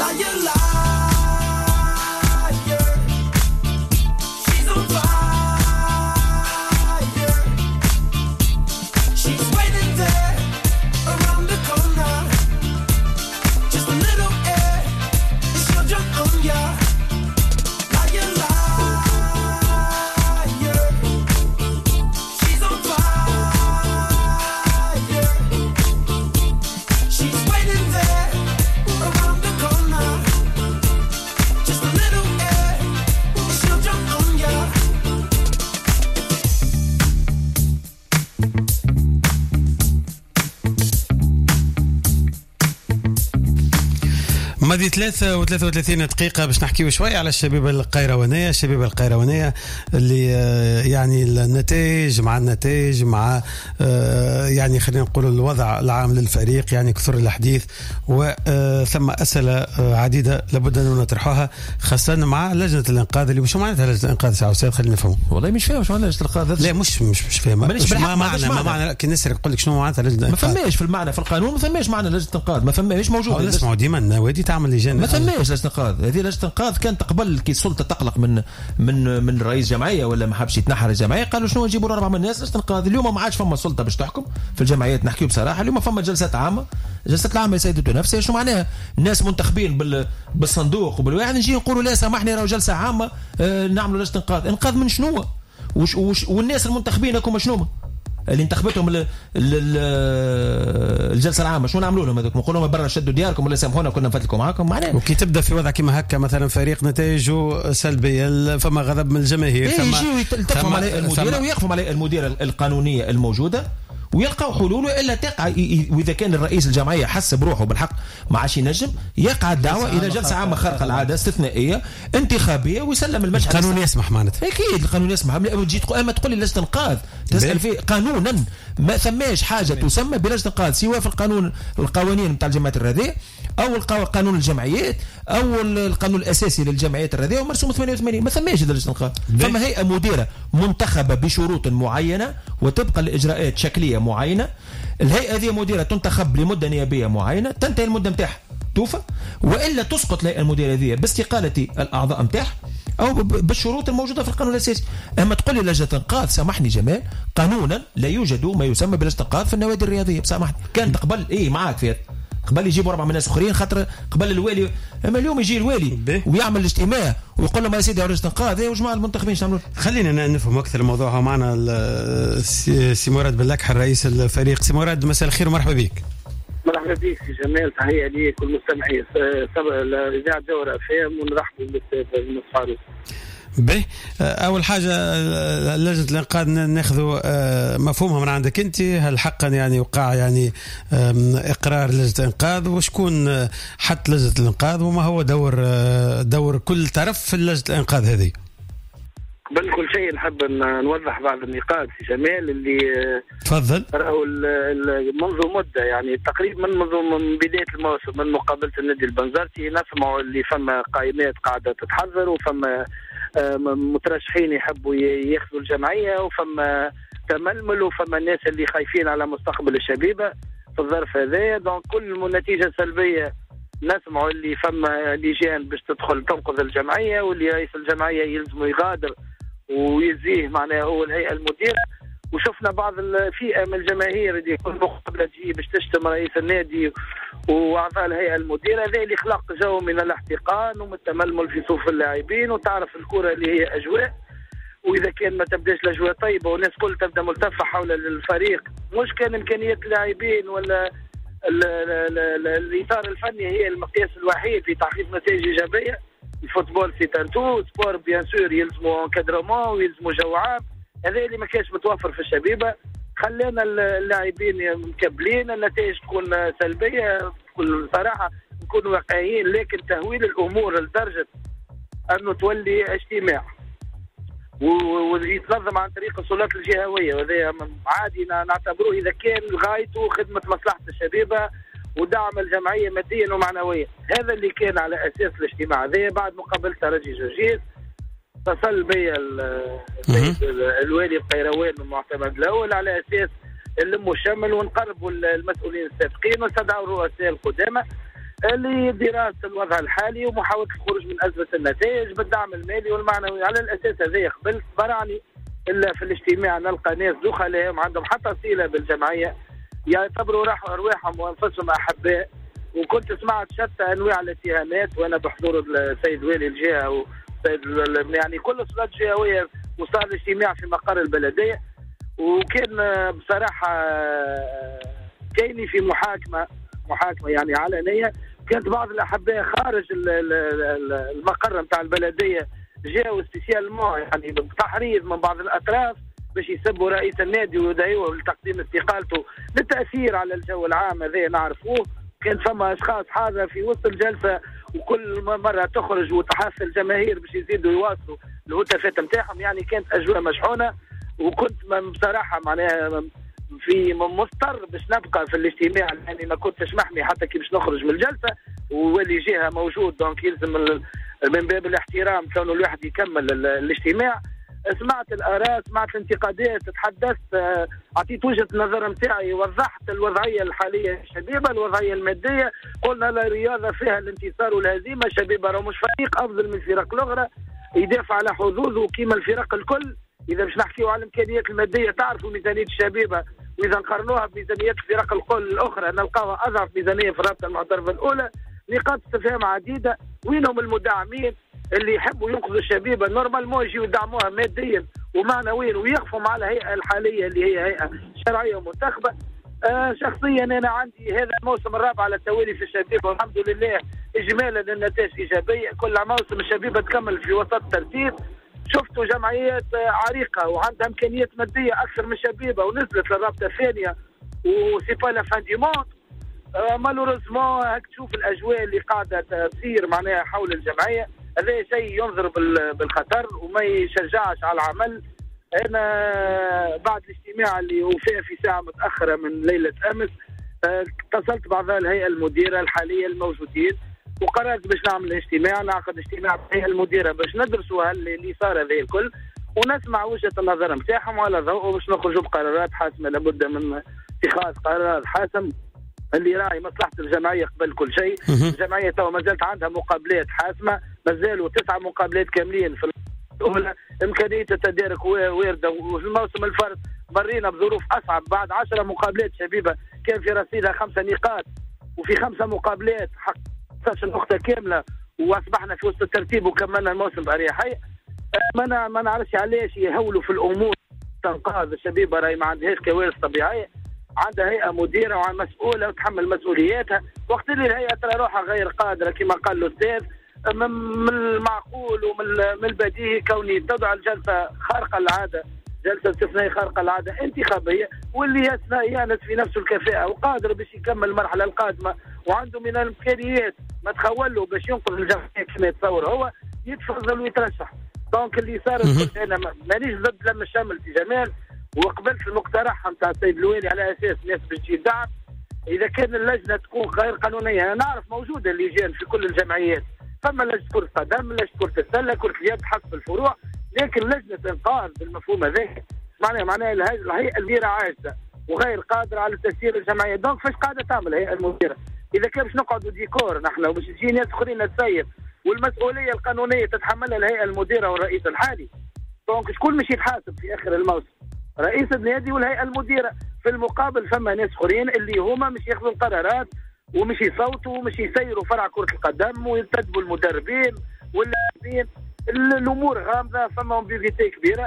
ماضي ثلاثة وثلاثة وثلاثين دقيقة باش نحكيو شوي على الشبيبة القيروانية. الشبيبة القيروانية اللي يعني النتائج مع النتائج مع يعني خلينا نقول الوضع العام للفريق، يعني كثر الحديث وثم أسئلة عديدة لابد أن نطرحها، خاصة مع لجنة الإنقاذ. اللي مش معناتها لجنة الإنقاذ ساعة أستاذ خلينا نفهمه. والله مش فاهم شو معنى لجنة الإنقاذ. لا مش مش مش فاهم. ما معنى ما معنى كي نسرق نقول لك شنو معناتها لجنة الإنقاذ. ما فماش في المعنى في القانون، ما فماش معنى لجنة الإنقاذ، ما فماش موجود. نسمعوا ديما النوادي تعمل لجان. ما فماش لجنة إنقاذ. هذه لجنة إنقاذ كانت قبل كي السلطة تقلق من من من رئيس جمعية ولا ما حبش يتنحر الجمعية، قالوا شنو نجيبوا له أربعة من الناس لجنة إنقاذ. اليوم ما عادش فما سلطة باش تحكم في الجمعيات، نحكيو بصراحة. اليوم فما جلسات عامة، جلسات العامة سيدته نفسها. شو معناها؟ الناس منتخبين بال بالصندوق وبالواحد، نجي نقولوا لا سامحني راهو جلسة عامة آه نعملوا لجنة إنقاذ. إنقاذ من شنو؟ وش وش والناس المنتخبين هكما شنو اللي انتخبتهم الجلسه العامه شنو نعملوا لهم هذوك؟ نقول لهم برا شدوا دياركم ولا سامحونا كنا نفتلكم معاكم معناها. وكي تبدا في وضع كما هكا مثلا فريق نتائجه سلبيه، فما غضب من الجماهير، فما يجيو يتفقوا على المديره ويقفوا على المديره القانونيه الموجوده ويلقاو حلول، والا تقع. واذا كان الرئيس الجمعيه حس بروحه بالحق ما عادش ينجم، يقع الدعوه الى جلسه عامه خارقه العاده استثنائيه انتخابيه ويسلم المشهد. القانون يسمح معناتها. اكيد القانون يسمح. تجي تقول اما تقول لي لجنه انقاذ تسال فيه قانونا، ما ثماش حاجه تسمى بلجنه انقاذ سواء في القانون القوانين نتاع الجمعيات الرياضيه او قانون الجمعيات او القانون الاساسي للجمعيات الرياضيه ومرسوم ثمانية وثمانين. ما ثماش لجنه انقاذ. فما هيئه مديره منتخبه بشروط معينه وطبقا لاجراءات شكليه معينه. الهيئه هذه مديره تنتخب لمده نيابيه معينه، تنتهي المده نتاعها توفى، والا تسقط الهيئه المديره هذه باستقاله الاعضاء نتاعها او بالشروط الموجوده في القانون الاساسي. اما تقول لي لجنه انقاذ، سامحني جمال، قانونا لا يوجد ما يسمى بلجنه انقاذ في النوادي الرياضيه. سامحني كانت قبل ايه معاك فيها قبل يجيبوا اربعه من الناس اخرين خاطر قبل الوالي. اما اليوم يجي الوالي ويعمل اجتماع ويقول لهم يا سيدي لجنه انقاذ يا جماعه المنتخبين شنو نعملوا. خلينا نفهم اكثر الموضوع. معنا سي مراد بلاكحل رئيس الفريق. سي مراد مساء الخير ومرحبا بك. مرحبا بك سي جمال، تحيه ليك والمستمعين اذاعه دورة اف ام ونرحبوا بالمستمعين الفاروس. به اول حاجه لجنه الانقاذ ناخذوا مفهومها من عندك انت، هل حقا يعني وقع يعني اقرار لجنه الانقاذ وشكون حط لجنه الانقاذ وما هو دور دور كل طرف في لجنه الانقاذ هذه؟ قبل كل شيء نحب نوضح بعض النقاط في جمال اللي تفضل. راهو منذ مده يعني تقريبا منذ من بدايه الموسم من مقابله النادي البنزرتي نسمعوا اللي فما قائمات قاعده تتحضر وفما مترشحين يحبوا ياخذوا الجمعيه وفما تململ وفما ناس اللي خايفين على مستقبل الشبيبه في الظرف هذا. دونك كل نتيجه سلبيه نسمعوا اللي فما لجان باش تدخل تنقذ الجمعيه واللي رئيس الجمعيه يلزم يغادر ويزيه معناها هو الهيئه المديره. وشفنا بعض الفئه من الجماهير اللي كل مقابله تجي باش تشتم رئيس النادي واعضاء الهيئه المديره، هذا اللي خلق جو من الاحتقان ومن التململ في صفوف اللاعبين. وتعرف الكره اللي هي اجواء، واذا كان ما تبداش الاجواء طيبه والناس كل تبدا ملتفه حول الفريق، مش كان امكانيات اللاعبين ولا الاطار الفني هي المقياس الوحيد في تحقيق نتائج ايجابيه. الفوتبول سي تانتو سبور بيان سور يلزموا انكادرمون ويلزموا جو عام، هذا اللي ما كانش متوفر في الشبيبه. خلينا اللاعبين مكبلين، النتائج تكون سلبيه بكل صراحه نكونوا واقعيين، لكن تهويل الامور لدرجه انه تولي اجتماع ويتنظم عن طريق السلطات الجهويه، وهذا عادي نعتبروه اذا كان غايته خدمه مصلحه الشبيبه ودعم الجمعيه ماديا ومعنويا. هذا اللي كان على اساس الاجتماع هذا. بعد مقابله رجي جورجيس اتصل بي الوالي القيروان المعتمد الاول على اساس نلموا الشمل ونقربوا المسؤولين السابقين ونستدعوا الرؤساء القدامى. لدراسه الوضع الحالي ومحاوله الخروج من ازمه النتائج بالدعم المالي والمعنوي. على الاساس هذا قبل برعني الا في الاجتماع نلقى ناس دخلاء ما عندهم حتى صله بالجمعيه يعتبروا روحهم وانفسهم احباء، وكنت سمعت شتى انواع الاتهامات وانا بحضور السيد والي الجهه وسيد يعني كل السلطات الجهويه، وصار الاجتماع في مقر البلديه وكان بصراحه كايني في محاكمه محاكمه يعني علنيه. كانت بعض الاحباء خارج المقر نتاع البلديه جاءوا سبيسيالمون يعني بتحريض من بعض الاطراف باش يسبوا رئيس النادي ويدعوه لتقديم استقالته للتاثير على الجو العام هذا نعرفوه. كان فما اشخاص حاضره في وسط الجلسه وكل مره تخرج وتحث الجماهير باش يزيدوا يواصلوا الهتافات نتاعهم، يعني كانت اجواء مشحونه. وكنت بصراحه معناها في مضطر باش نبقى في الاجتماع يعني ما كنتش محمي حتى كي باش نخرج من الجلسه واللي جهه موجود دونك يلزم من باب الاحترام كونه الواحد يكمل الاجتماع. سمعت الاراء، سمعت الانتقادات، تحدثت، اعطيت وجهه النظر نتاعي، وضحت الوضعيه الحاليه الشبيبه، الوضعيه الماديه. قلنا لا رياضه فيها الانتصار والهزيمه، شبيبه راه مش فريق افضل من الفرق الاخرى يدافع على حظوظه كيما الفرق الكل. اذا باش نحكيو على الامكانيات الماديه تعرفوا ميزانيه الشبيبه واذا نقارنوها بميزانيات الفرق الكل الاخرى نلقاها اضعف ميزانيه في الرابطه المعترفه الاولى. نقاط استفهام عديده، وينهم المدعمين اللي يحبوا ينقذوا الشبيبه نورمالمون يجيو يدعموها ماديا ومعنويا ويقفوا مع الهيئه الحاليه اللي هي هيئه شرعيه ومنتخبه. آه شخصيا انا عندي هذا الموسم الرابع على التوالي في الشبيبه والحمد لله اجمالا النتائج ايجابيه. كل موسم الشبيبه تكمل في وسط الترتيب. شفتوا جمعيات عريقه وعندها امكانيات ماديه اكثر من الشبيبه ونزلت للرابطه الثانيه وسي با لا فان دي موند. آه مالوريزمون هاك تشوف الاجواء اللي قاعده تصير معناها حول الجمعيه، هذا شيء ينظر بالخطر وما يشجعش على العمل. انا بعد الاجتماع اللي وفاه في ساعه متاخره من ليله امس اتصلت بعض الهيئه المديره الحاليه الموجودين وقررت باش نعمل اجتماع، نعقد اجتماع بالهيئه المديره باش ندرسوا اللي صار هذا الكل ونسمع وجهه النظر نتاعهم وعلى ضوء باش نخرجوا بقرارات حاسمه. لابد من اتخاذ قرار حاسم اللي راعي مصلحه الجمعيه قبل كل شيء. الجمعيه تو ما زالت عندها مقابلات حاسمه، ما زالوا تسعه مقابلات كاملين في الاولى، امكانيه التدارك وارده. وفي الموسم الفرد مرينا بظروف اصعب بعد عشرة مقابلات شبيبه كان في رصيدها خمسه نقاط وفي خمسه مقابلات حققت النقطه كامله واصبحنا في وسط الترتيب وكملنا الموسم باريحيه. ما ما نعرفش علاش يهولوا في الامور تنقاذ الشبيبه، راهي ما عندهاش كوارث طبيعيه، عندها هيئه مديره ومسؤوله وتحمل مسؤولياتها. وقت اللي الهيئه ترى روحها غير قادره كما قال الاستاذ، من المعقول ومن البديهي كوني تضع الجلسه خارقه العاده، جلسه استثنائيه خارقه العاده انتخابيه، واللي يانس في نفسه الكفاءه وقادر باش يكمل المرحله القادمه وعنده من الامكانيات ما تخولوا باش ينقذ الجمعيه كما يتصور هو يتفضل ويترشح. دونك اللي صار انا مانيش ضد لم الشمل في جمال، وقبلت المقترح نتاع السيد الوالي على اساس الناس باش تجي دعم. اذا كان اللجنه تكون غير قانونيه، انا نعرف موجوده اللجان في كل الجمعيات، فما لجنه كره القدم، لجنه كره السله، كره اليد حسب الفروع، لكن لجنه انقاذ بالمفهوم هذاك معناها معناها الهيئه المديره عاجزه وغير قادره على تسيير الجمعيه. دونك فاش قاعده تعمل الهيئه المديره؟ اذا كان باش نقعدوا ديكور نحن وباش تجي ناس اخرين تسير والمسؤوليه القانونيه تتحملها الهيئه المديره والرئيس الحالي، دونك شكون مش يتحاسب في اخر الموسم؟ رئيس النادي والهيئه المديره. في المقابل فما ناس اخرين اللي هما مش ياخذوا القرارات ومش يصوتوا ومش يسيروا فرع كره القدم وينتدبوا المدربين واللاعبين. الامور غامضه، فما امبيغيتي كبيره.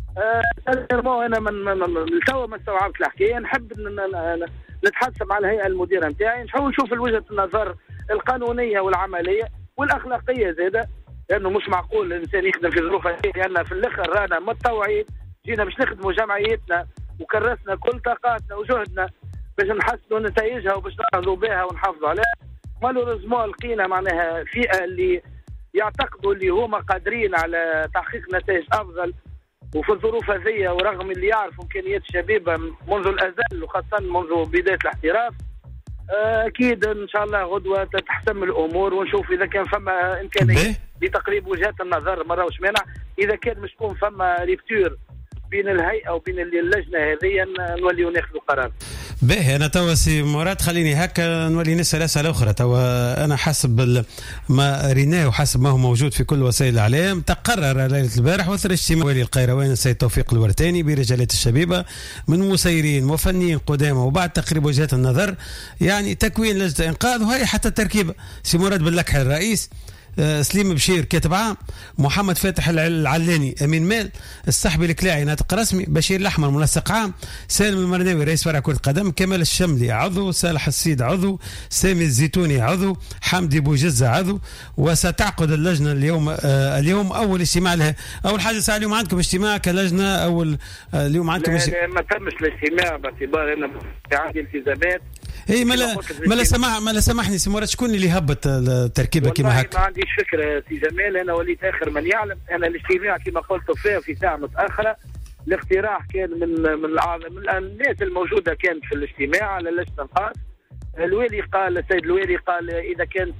أه انا من, من توا ما استوعبت الحكايه، نحب نتحسب على الهيئه المديره نتاعي، نحاول نشوف وجهه النظر القانونيه والعمليه والاخلاقيه زاده، لانه مش معقول الانسان يخدم في ظروف هذه، لان في الاخر رانا متطوعين جينا باش نخدموا جمعيتنا وكرسنا كل طاقاتنا وجهدنا باش نحسنوا نتائجها وباش نحافظوا بها ونحافظوا عليها. مالوريزمون لقينا معناها فئه اللي يعتقدوا اللي هما قادرين على تحقيق نتائج افضل، وفي الظروف هذه ورغم اللي يعرفوا امكانيات الشبيبه منذ الازل وخاصه منذ بدايه الاحتراف، اكيد ان شاء الله غدوه تتحسم الامور ونشوف اذا كان فما امكانيه لتقريب وجهات النظر مره وش مانع. اذا كان مش تكون فما ريفتور بين الهيئه وبين اللجنه هذه نوليو ناخذوا قرار. باهي انا توا سي مراد خليني هكا نولي نسال اسئله اخرى. توا انا حسب ما ريناه وحسب ما هو موجود في كل وسائل الاعلام، تقرر ليله البارح وثر اجتماع والي القيروان السيد توفيق الورتاني برجالات الشبيبه من مسيرين وفنيين قدامى، وبعد تقريب وجهات النظر يعني تكوين لجنه انقاذ، وهي حتى التركيبه سي مراد باللكحي الرئيس، سليم بشير كاتب عام، محمد فاتح العلاني امين مال، السحبي الكلاعي ناطق رسمي، بشير الاحمر منسق عام، سالم المرناوي رئيس فرع كرة قدم، كمال الشملي عضو، صالح السيد عضو، سامي الزيتوني عضو، حمدي بوجزة عضو. وستعقد اللجنه اليوم آه اليوم اول اجتماع لها. اول حاجه ساعه اليوم عندكم اجتماع كلجنه اول آه اليوم عندكم لا لا ما تمش الاجتماع باعتبار ان عندي التزامات. اي ملا ملا سمح ملا سامحني سي مراد، شكون اللي هبط التركيبه كما هكا؟ ما عنديش فكره سي جمال، انا وليت اخر من يعلم. انا الاجتماع كما قلت فيه في ساعه متاخره، الاقتراح كان من من من الناس الموجوده كانت في الاجتماع على لجنه انقاذ. الوالي قال السيد الوالي قال اذا كانت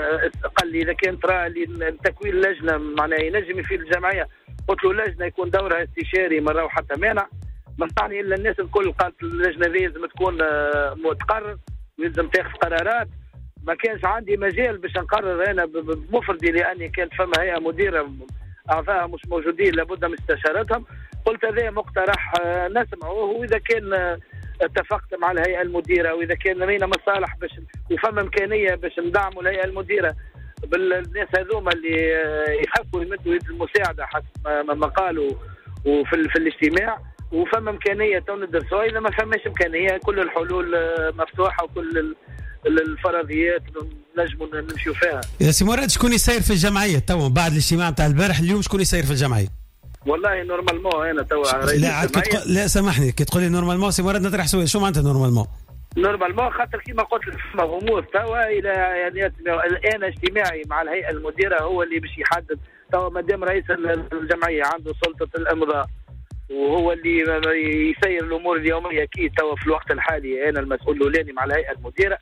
قال لي اذا كانت راه تكوين لجنه معناها ينجم في الجمعيه، قلت له لجنه يكون دورها استشاري مره وحتى مانع. ما تعني الا الناس الكل قالت اللجنه هذه لازم تكون متقرر ولازم تاخذ قرارات. ما كانش عندي مجال باش نقرر انا بمفردي، لاني كانت فما هيئه مديره اعضائها مش موجودين لابد من استشارتهم. قلت هذا مقترح نسمعه، واذا كان اتفقت مع الهيئه المديره واذا كان لدينا مصالح باش وفما امكانيه باش ندعموا الهيئه المديره بالناس هذوما اللي يحبوا يمدوا يد المساعده حسب ما قالوا وفي في الاجتماع، وفما امكانيه تو ندرسوها. اذا ما فماش امكانيه كل الحلول مفتوحه وكل الفرضيات نجموا نمشيو فيها. يا سي مراد شكون يسير في الجمعيه تو بعد الاجتماع نتاع البارح اليوم؟ شكون يسير في الجمعيه؟ والله نورمالمون انا تو رئيس لا الجمعيه. لا سامحني كي تقول لي نورمالمون سي مراد نطرح سؤال، شو معناتها نورمالمون؟ نورمالمون خاطر كيما قلت لك فما غموض توا الى يعني الان اجتماعي مع الهيئه المديره هو اللي باش يحدد. توا مادام رئيس الجمعيه عنده سلطه الامضاء وهو اللي يسير الامور اليوميه، اكيد توا في الوقت الحالي انا المسؤول الاولاني مع الهيئه المديره.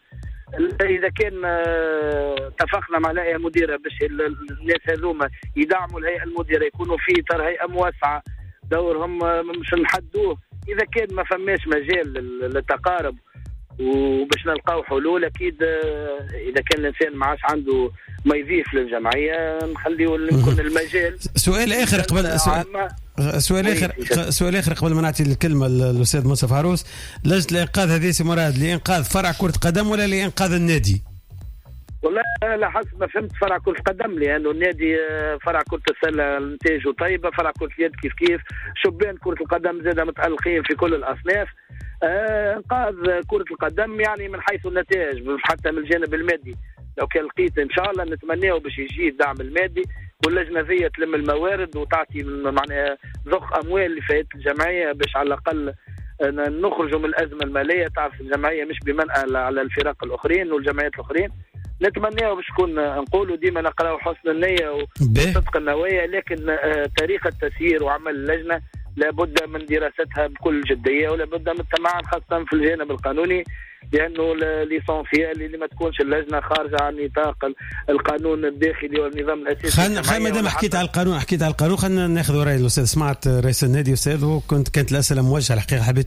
اذا كان اتفقنا مع الهيئه المديره باش الناس هذوما يدعموا الهيئه المديره يكونوا في اطار هيئه موسعه دورهم مش نحدوه. اذا كان ما فماش مجال للتقارب وباش نلقاو حلول، اكيد اذا كان الانسان ما عادش عنده ما يضيف للجمعيه نخليو يكون المجال. سؤال اخر قبل سؤال, سؤال اخر سؤال اخر قبل ما نعطي الكلمه للاستاذ منصف عروس. لجنه الانقاذ هذه سي مراد لانقاذ فرع كره قدم ولا لانقاذ النادي؟ والله على حسب ما فهمت فرع كرة قدم، لأنه النادي فرع كرة السلة نتاجه طيبة، فرع كرة اليد كيف كيف، شبان كرة القدم زاد متألقين في كل الأصناف. انقاذ آه كرة القدم يعني من حيث النتائج حتى من الجانب المادي، لو كان لقيت إن شاء الله نتمناه باش يجي الدعم المادي واللجنة ذي تلم الموارد وتعطي معناها ضخ أموال لفئات الجمعية باش على الأقل نخرجوا من الأزمة المالية. تعرف الجمعية مش بمنأى على الفرق الأخرين والجمعيات الأخرين. نتمناه باش كون نقولوا ديما نقراو حسن النية وصدق النوايا، لكن آه طريقة تسيير وعمل اللجنة لابد من دراستها بكل جدية ولابد من التمعن خاصة في الجانب القانوني، لأنه ليسونسيال اللي ما تكونش اللجنة خارجة عن نطاق القانون الداخلي والنظام الأساسي. خلينا خلينا ما دام حكيت على القانون حكيت على القانون خلينا ناخذ رأي الأستاذ. سمعت رئيس النادي أستاذ وكنت كانت الأسئلة موجهة الحقيقة حبيت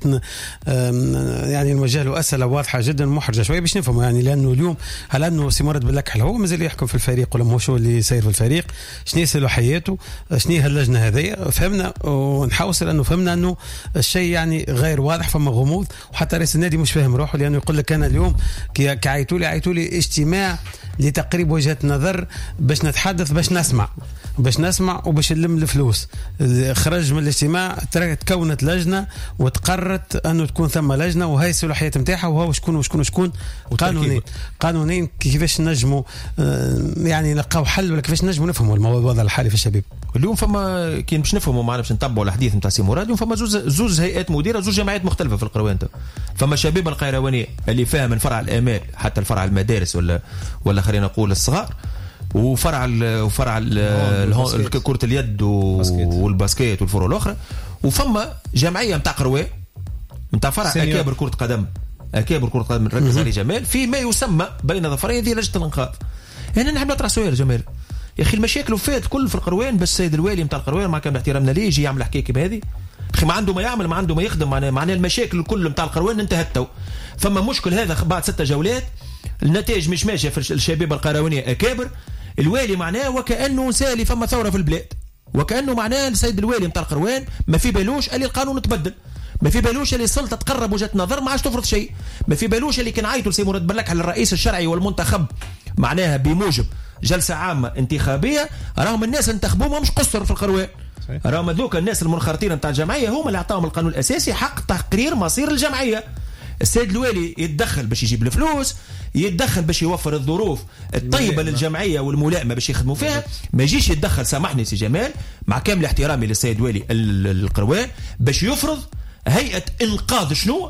يعني نوجه له أسئلة واضحة جدا محرجة شوية باش نفهمه، يعني لأنه اليوم هل أنه سي مراد باللكحل هو مازال يحكم في الفريق ولا هو شو اللي يسير في الفريق؟ شنو يسألوا حياته؟ شنو هي اللجنة هذه؟ فهمنا ونحاول أنه فهمنا أنه الشيء يعني غير واضح، فما غموض وحتى رئيس النادي مش فاهم روحه، لأنه يقول لك أنا اليوم كعيتولي عيتولي اجتماع لتقريب وجهة نظر باش نتحدث باش نسمع باش نسمع وباش نلم الفلوس. خرج من الاجتماع تكونت لجنة وتقررت أنه تكون ثم لجنة وهي الصلاحيات نتاعها وهو شكون وشكون وشكون قانونين قانونين كيفاش نجموا يعني نلقاو حل ولا كيفاش نجموا نفهموا الوضع الحالي في الشباب. اليوم فما كي باش نفهموا معنا باش نتبعوا الحديث نتاع سي مراد. اليوم فما زوز زوز هيئات مديره زوج جمعيات مختلفه في القروان. فما شباب القيروانيه اللي فيها من فرع الامال حتى الفرع المدارس ولا ولا خلينا نقول الصغار، وفرع وفرع كرة اليد والباسكيت والفروع الاخرى، وفما جمعيه نتاع قروان نتاع فرع اكابر كرة قدم اكابر كرة قدم ركز عليه جمال في ما يسمى بين ظفرين ذي لجنه الانقاذ. هنا نحب نطرح سؤال جمال، يا اخي المشاكل وفات كل في القروان، بس السيد الوالي نتاع القروان مع كامل احترامنا ليه يجي يعمل حكايه بهذه؟ اخي ما عنده ما يعمل، ما عنده ما يخدم، معناها معناها المشاكل الكل نتاع القروان انتهت تو. فما مشكل هذا بعد ستة جولات النتائج مش ماشيه في الشباب القروانيه اكابر. الوالي معناه وكانه سالي فما ثوره في البلاد، وكانه معناه السيد الوالي نتاع القروان ما في بالوش اللي القانون تبدل، ما في بالوش اللي السلطه تقرب وجهه نظر ما عادش تفرض شيء، ما في بالوش اللي كان عايتوا سي مراد بلكح للرئيس الشرعي والمنتخب معناها بموجب جلسه عامه انتخابيه، راهم الناس انتخبوهم مش قصر في القروان، راهم هذوك الناس المنخرطين نتاع الجمعيه هم اللي اعطاهم القانون الاساسي حق تقرير مصير الجمعيه. السيد الوالي يتدخل باش يجيب الفلوس، يتدخل باش يوفر الظروف الطيبه للجمعيه والملائمه باش يخدموا فيها، ما يجيش يتدخل سامحني سي جمال مع كامل احترامي للسيد الوالي القروان باش يفرض هيئه انقاذ شنو؟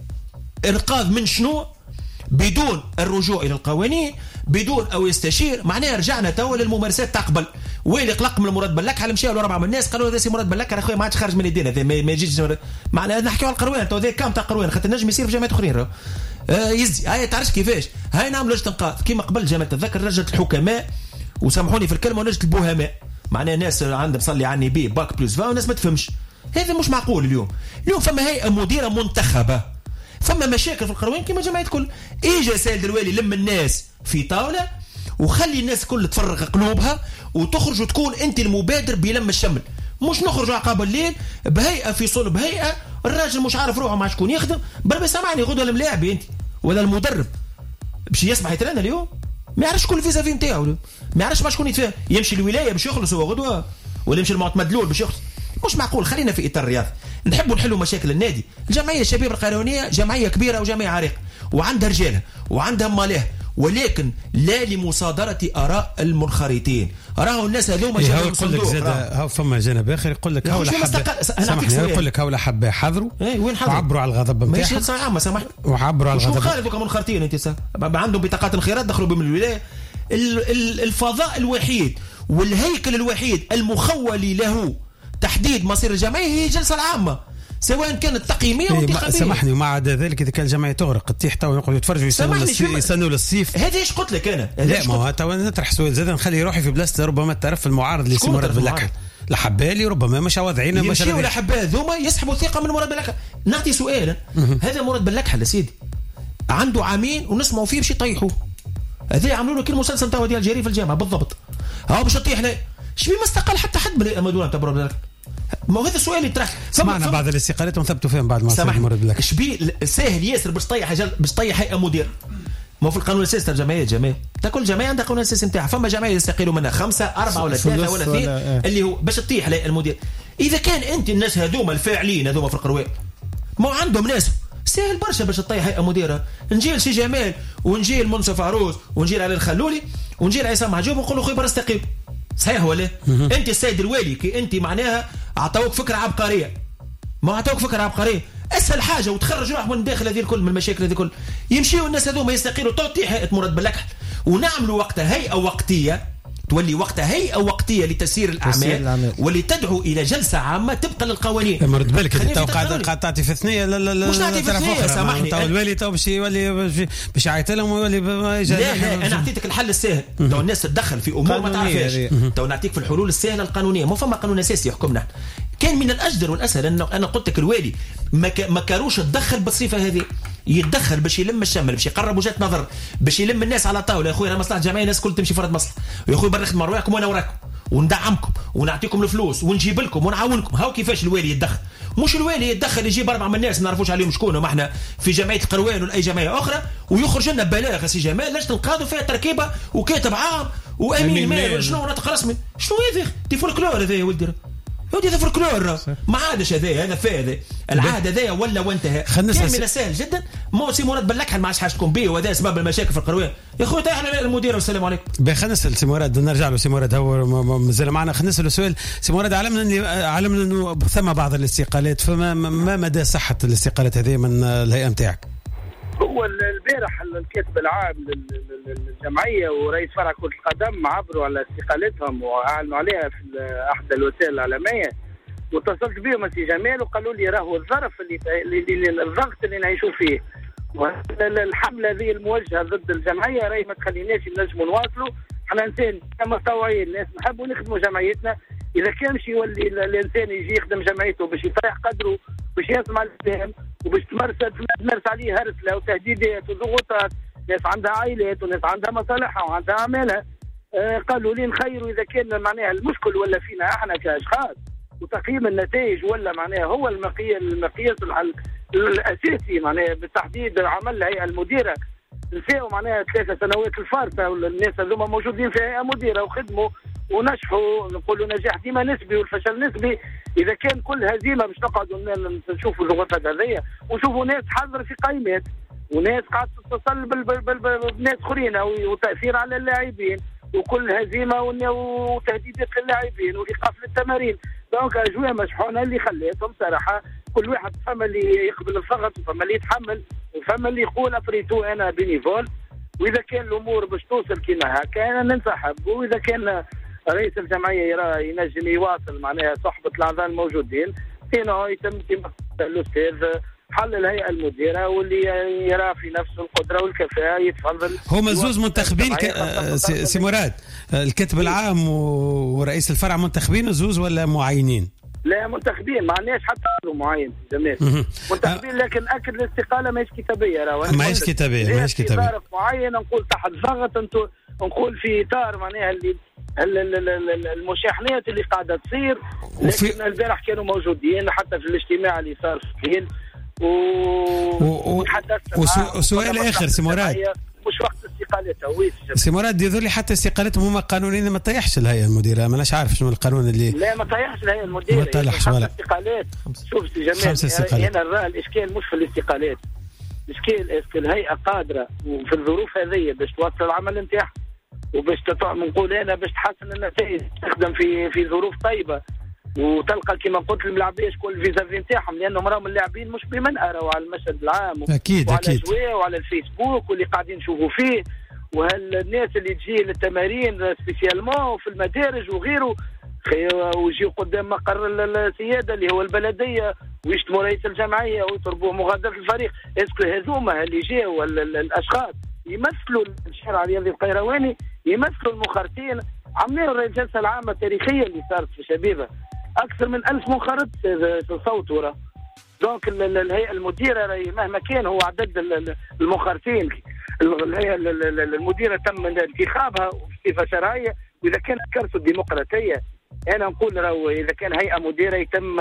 انقاذ من شنو؟ بدون الرجوع الى القوانين، بدون او يستشير. معناها رجعنا توا للممارسات تاع قبل. ويلي قلق من مراد بلك على مشاو اربعه من الناس قالوا هذا سي مراد بلك يا خويا ما عادش خارج من يدينا، هذا ما يجيش. معناها نحكيو على القروان تو، هذا كام تاع القروان خاطر نجم يصير في جامعات اخرين. آه يزي هاي تعرفش كيفاش هاي نعملوا لجنه انقاذ كيما قبل جامعه تذكر لجنه الحكماء وسامحوني في الكلمه ولجنه البهماء، معناها ناس عندهم صلي عني بي باك بلس فا وناس ما تفهمش. هذا مش معقول. اليوم اليوم فما هيئه مديره منتخبه، فما مشاكل في القروان كما جماعه الكل. اجى سيد الوالي لم الناس في طاوله وخلي الناس كل تفرغ قلوبها وتخرج وتكون انت المبادر بلم الشمل، مش نخرج عقاب الليل بهيئه في صلب هيئه الراجل مش عارف روحه مع شكون يخدم. بل سامعني غدوه الملاعب انت ولا المدرب باش يسمح يترنى اليوم ما يعرفش كل فيزافي نتاعو، ما يعرفش مع شكون يتفاهم، يمشي الولايه باش يخلص هو غدوه ولا يمشي المعتمد لول باش يخلص. مش معقول. خلينا في اطار الرياضي، نحبوا نحلوا مشاكل النادي. الجمعيه الشباب القانونيه جمعيه كبيره وجمعيه عريقه وعندها رجالها وعندها مالها، ولكن لا لمصادره اراء المنخرطين. راهو الناس هذوما جاوا يقول لك زاد هاو فما جانب اخر يقول لك هاولا حبه سامحني يقول لك هاولا حبه حضروا وعبروا على الغضب نتاعهم ماشي صح عامه سامحني وعبروا على الغضب. شو خالد دوكا منخرطين انت سا عندهم بطاقات الخيرات دخلوا بهم الولايه. الفضاء الوحيد والهيكل الوحيد المخول له تحديد مصير الجمعيه هي الجلسه العامه سواء كانت تقييميه او انتخابيه. سامحني ومع عدا ذلك اذا كان الجمعيه تغرق تيح تو يقعدوا يتفرجوا يستنوا للصيف. هذه ايش قلت لك انا؟ لا ما هو تو نطرح سؤال زاد نخلي روحي في بلاصه ربما الطرف المعارض اللي سي مراد بلكح لحبالي ربما مش واضعين يمشيوا لحبال ذوما يسحبوا ثقه من مراد بلكح. نعطي سؤال هذا مراد بلكح يا سيدي عنده عامين ونسمعوا فيه باش يطيحوا. هذا عملوا له كل مسلسل تاع ديال الجرير في الجامعه بالضبط. ها باش يطيح لا شبي ما استقال حتى حد من المدونه تاع مراد بلكح. ما هو هذا السؤال اللي يطرح. سمعنا بعض الاستقالات ونثبتوا فيهم بعد ما صار مراد بلكح. شبي ساهل ياسر باش طيح باش طيح هيئه مدير. ما في القانون الاساسي تاع الجمعيات جماعه تا كل جمعيه عندها قانون اساسي نتاعها. فما جمعيه يستقيلوا منها خمسه اربعه ولا ثلاثه ولا اثنين اللي هو باش تطيح المدير. اذا كان انت الناس هذوما الفاعلين هذوما في القروان ما عندهم ناس سهل برشا باش تطيح هيئه مديره. نجي لسي جمال ونجي لمنصف عروس ونجي على الخلولي ونجي لعصام عجوب ونقول له خويا برا استقيل. صحيح ولا انت السيد الوالي كي انت معناها عطاوك فكره عبقريه ما عطاوك فكره عبقريه اسهل حاجه وتخرج روح من داخل هذه الكل من المشاكل هذه الكل. يمشيوا الناس هذوما يستقيلوا تعطي هيئه مراد بلكح ونعملوا وقتها هيئه وقتيه تولي وقتها هيئه وقتيه لتسيير الاعمال واللي تدعو الى جلسه عامه تبقى للقوانين. مرد بالك انت قاعد قاعد تعطي في ثنيه لا لا لا مش تعطي في ثنيه سامحني. تو الوالي تو باش يولي باش يعيط لهم ويولي لا لا انا اعطيتك الحل السهل. تو الناس تتدخل في امور ما تعرفهاش تو نعطيك في الحلول السهله القانونيه. ما فما قانون اساسي يحكمنا. كان من الاجدر والاسهل انه انا قلت لك الوالي ما كاروش تدخل بالصفه هذه. يتدخل باش يلم الشمل باش يقرب وجهه نظر باش يلم الناس على طاوله. يا خويا انا مصلحه جمعيه الناس كل تمشي فرد مصلحه. يا خويا برا نخدموا رواحكم وانا وراكم وندعمكم ونعطيكم الفلوس ونجيب لكم ونعاونكم. هاو كيفاش الوالي يتدخل. مش الوالي يتدخل يجيب اربعه من الناس ما نعرفوش عليهم شكون وما احنا في جمعيه القروان ولا اي جمعيه اخرى ويخرج لنا بلاغ سي جمال لجنه القاضي فيها تركيبه وكاتب عام وامين مال شنو نطق رسمي. شنو هذا تي فولكلور هذا يا ولدي ودي هذا فولكلور ما عادش هذا هذا فيه العهد هذا ولا وانتهى. كان من سهل جدا مو سي مراد بلكح ما عادش حاجه تكون به وهذا اسباب المشاكل في القروان. يا خويا احنا المدير والسلام عليكم. خلينا نسال سي مراد نرجع له. سي مراد هو مازال معنا. خلينا نسال سؤال سي مراد. علمنا علمنا انه ثم بعض الاستقالات فما ما مدى صحه الاستقالات هذه من الهيئه نتاعك؟ هو البارح الكاتب العام للجمعيه ورئيس فرع كرة القدم عبروا على استقالتهم واعلنوا عليها في احدى الوسائل الاعلاميه واتصلت بهم سي جمال وقالوا لي راهو الظرف اللي, اللي الضغط اللي نعيشوا فيه والحمله هذه الموجهه ضد الجمعيه راهي ما تخليناش نجموا نواصلوا احنا انسان متطوعين، ناس نحبوا نخدموا جمعيتنا. اذا كان مش يولي الانسان يجي يخدم جمعيته باش يطيح قدره، باش يسمع الكلام، وباش تمارس تمارس عليه هرسله وتهديدات وضغوطات. ناس عندها عائلات وناس عندها مصالحها وعندها اعمالها. آه قالوا لي نخيروا اذا كان معناها المشكل ولا فينا احنا كاشخاص، وتقييم النتائج ولا معناها هو المقياس المقياس الاساسي معناها بالتحديد عمل الهيئه المديره. نساو معناها ثلاثة سنوات الفارطة والناس هذوما موجودين في هيئة مديرة وخدموا ونجحوا، نقولوا نجاح ديما نسبي والفشل نسبي. إذا كان كل هزيمة باش نقعدوا نشوفوا الضغوطات هذيا ونشوفوا ناس حاضرة في قائمات وناس قاعدة تتصل بناس اخرين وتأثير على اللاعبين، وكل هزيمة وتهديدات للاعبين وإيقاف للتمارين. دونك أجواء مشحونة اللي خليتهم صراحة كل واحد فما اللي يقبل الضغط وفما اللي يتحمل وفما اللي يقول ابريتو انا بينيفول. واذا كان الامور باش توصل كيما هكا انا ننسحب، واذا كان رئيس الجمعيه يرى ينجم يواصل معناها صحبه الاعضاء الموجودين سينو يتم كما الاستاذ حل الهيئه المديره واللي يرى في نفسه القدره والكفاءه يتفضل. هما زوز منتخبين ك... سي مراد، الكاتب العام ورئيس الفرع منتخبين زوز ولا معينين؟ لا منتخبين، ما عندناش حتى معين جميل منتخبين، لكن اكد الاستقاله ماهيش كتابيه. راه ماهيش كتابيه ماهيش كتابيه ظرف معين نقول تحت ضغط انتم، نقول في اطار معناها اللي المشاحنات اللي قاعده تصير. لكن البارح كانوا موجودين حتى في الاجتماع اللي صار في و... وتحدثنا وسو... وسؤال اخر سي مراد، مش وقت استقالتها ويس سي مراد يظهر لي حتى استقالتهم هما قانونيا ما طيحش الهيئه المديره، ماناش عارف شنو القانون اللي لا ما طيحش الهيئه المديره، ما طيحش ولا استقالات. شوف سي جمال انا نرى الاشكال مش في الاستقالات، الاشكال اسكو الهيئه قادره وفي الظروف هذه باش توصل العمل نتاعها وباش نقول انا باش تحسن النتائج، تخدم في في ظروف طيبه وتلقى كما قلت الملاعبيه شكون الفيزافي نتاعهم، لانهم راهم اللاعبين مش بمنأى راهو على المشهد العام اكيد وعلى اكيد الجواء وعلى الفيسبوك واللي قاعدين نشوفوا فيه، وهالناس اللي تجي للتمارين سبيسيالمون وفي المدارج وغيره ويجيو قدام مقر السياده اللي هو البلديه ويشتموا رئيس الجمعيه ويطلبوا مغادره الفريق. اسكو هذوما اللي جاوا الاشخاص يمثلوا الشارع الرياضي القيرواني، يمثلوا المنخرطين، عملوا الجلسه العامه التاريخيه اللي صارت في شبيبه اكثر من ألف منخرط صوتوا ورا. دونك الهيئه المديره مهما كان هو عدد المنخرطين، الهيئه المديره تم انتخابها بصفه شرعيه، واذا كانت كارثه ديمقراطيه انا نقول راهو اذا كان هيئه مديره يتم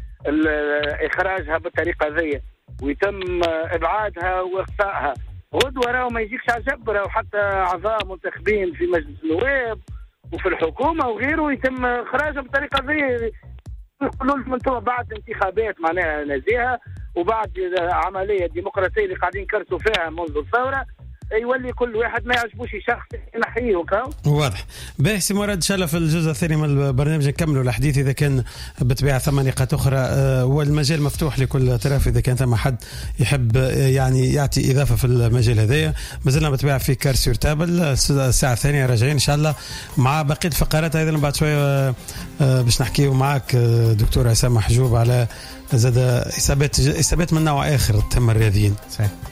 اخراجها بالطريقه هذه ويتم ابعادها واخفائها. غدوه راهو ما يجيكش عجب، راهو حتى اعضاء منتخبين في مجلس النواب وفي الحكومه وغيره يتم اخراجهم بالطريقه هذه. يقولوا لهم انتم بعد انتخابات معناها نزيهه وبعد عمليه ديمقراطيه اللي قاعدين نكرسوا فيها منذ الثوره يولي كل واحد ما يعجبوش شخص ينحيه وكا. واضح. باهي سي مراد ان شاء الله في الجزء الثاني من البرنامج نكملوا الحديث اذا كان بالطبيعه ثم نقاط اخرى، والمجال مفتوح لكل طرف اذا كان ثم حد يحب يعني يعطي اضافه في المجال هذايا. مازلنا بالطبيعه في كار سور تابل الساعه الثانيه راجعين ان شاء الله مع بقيه الفقرات ايضا بعد شويه باش نحكيو معك دكتور عصام محجوب على زاد حسابات حسابات من نوع اخر تم الرياضيين. صحيح.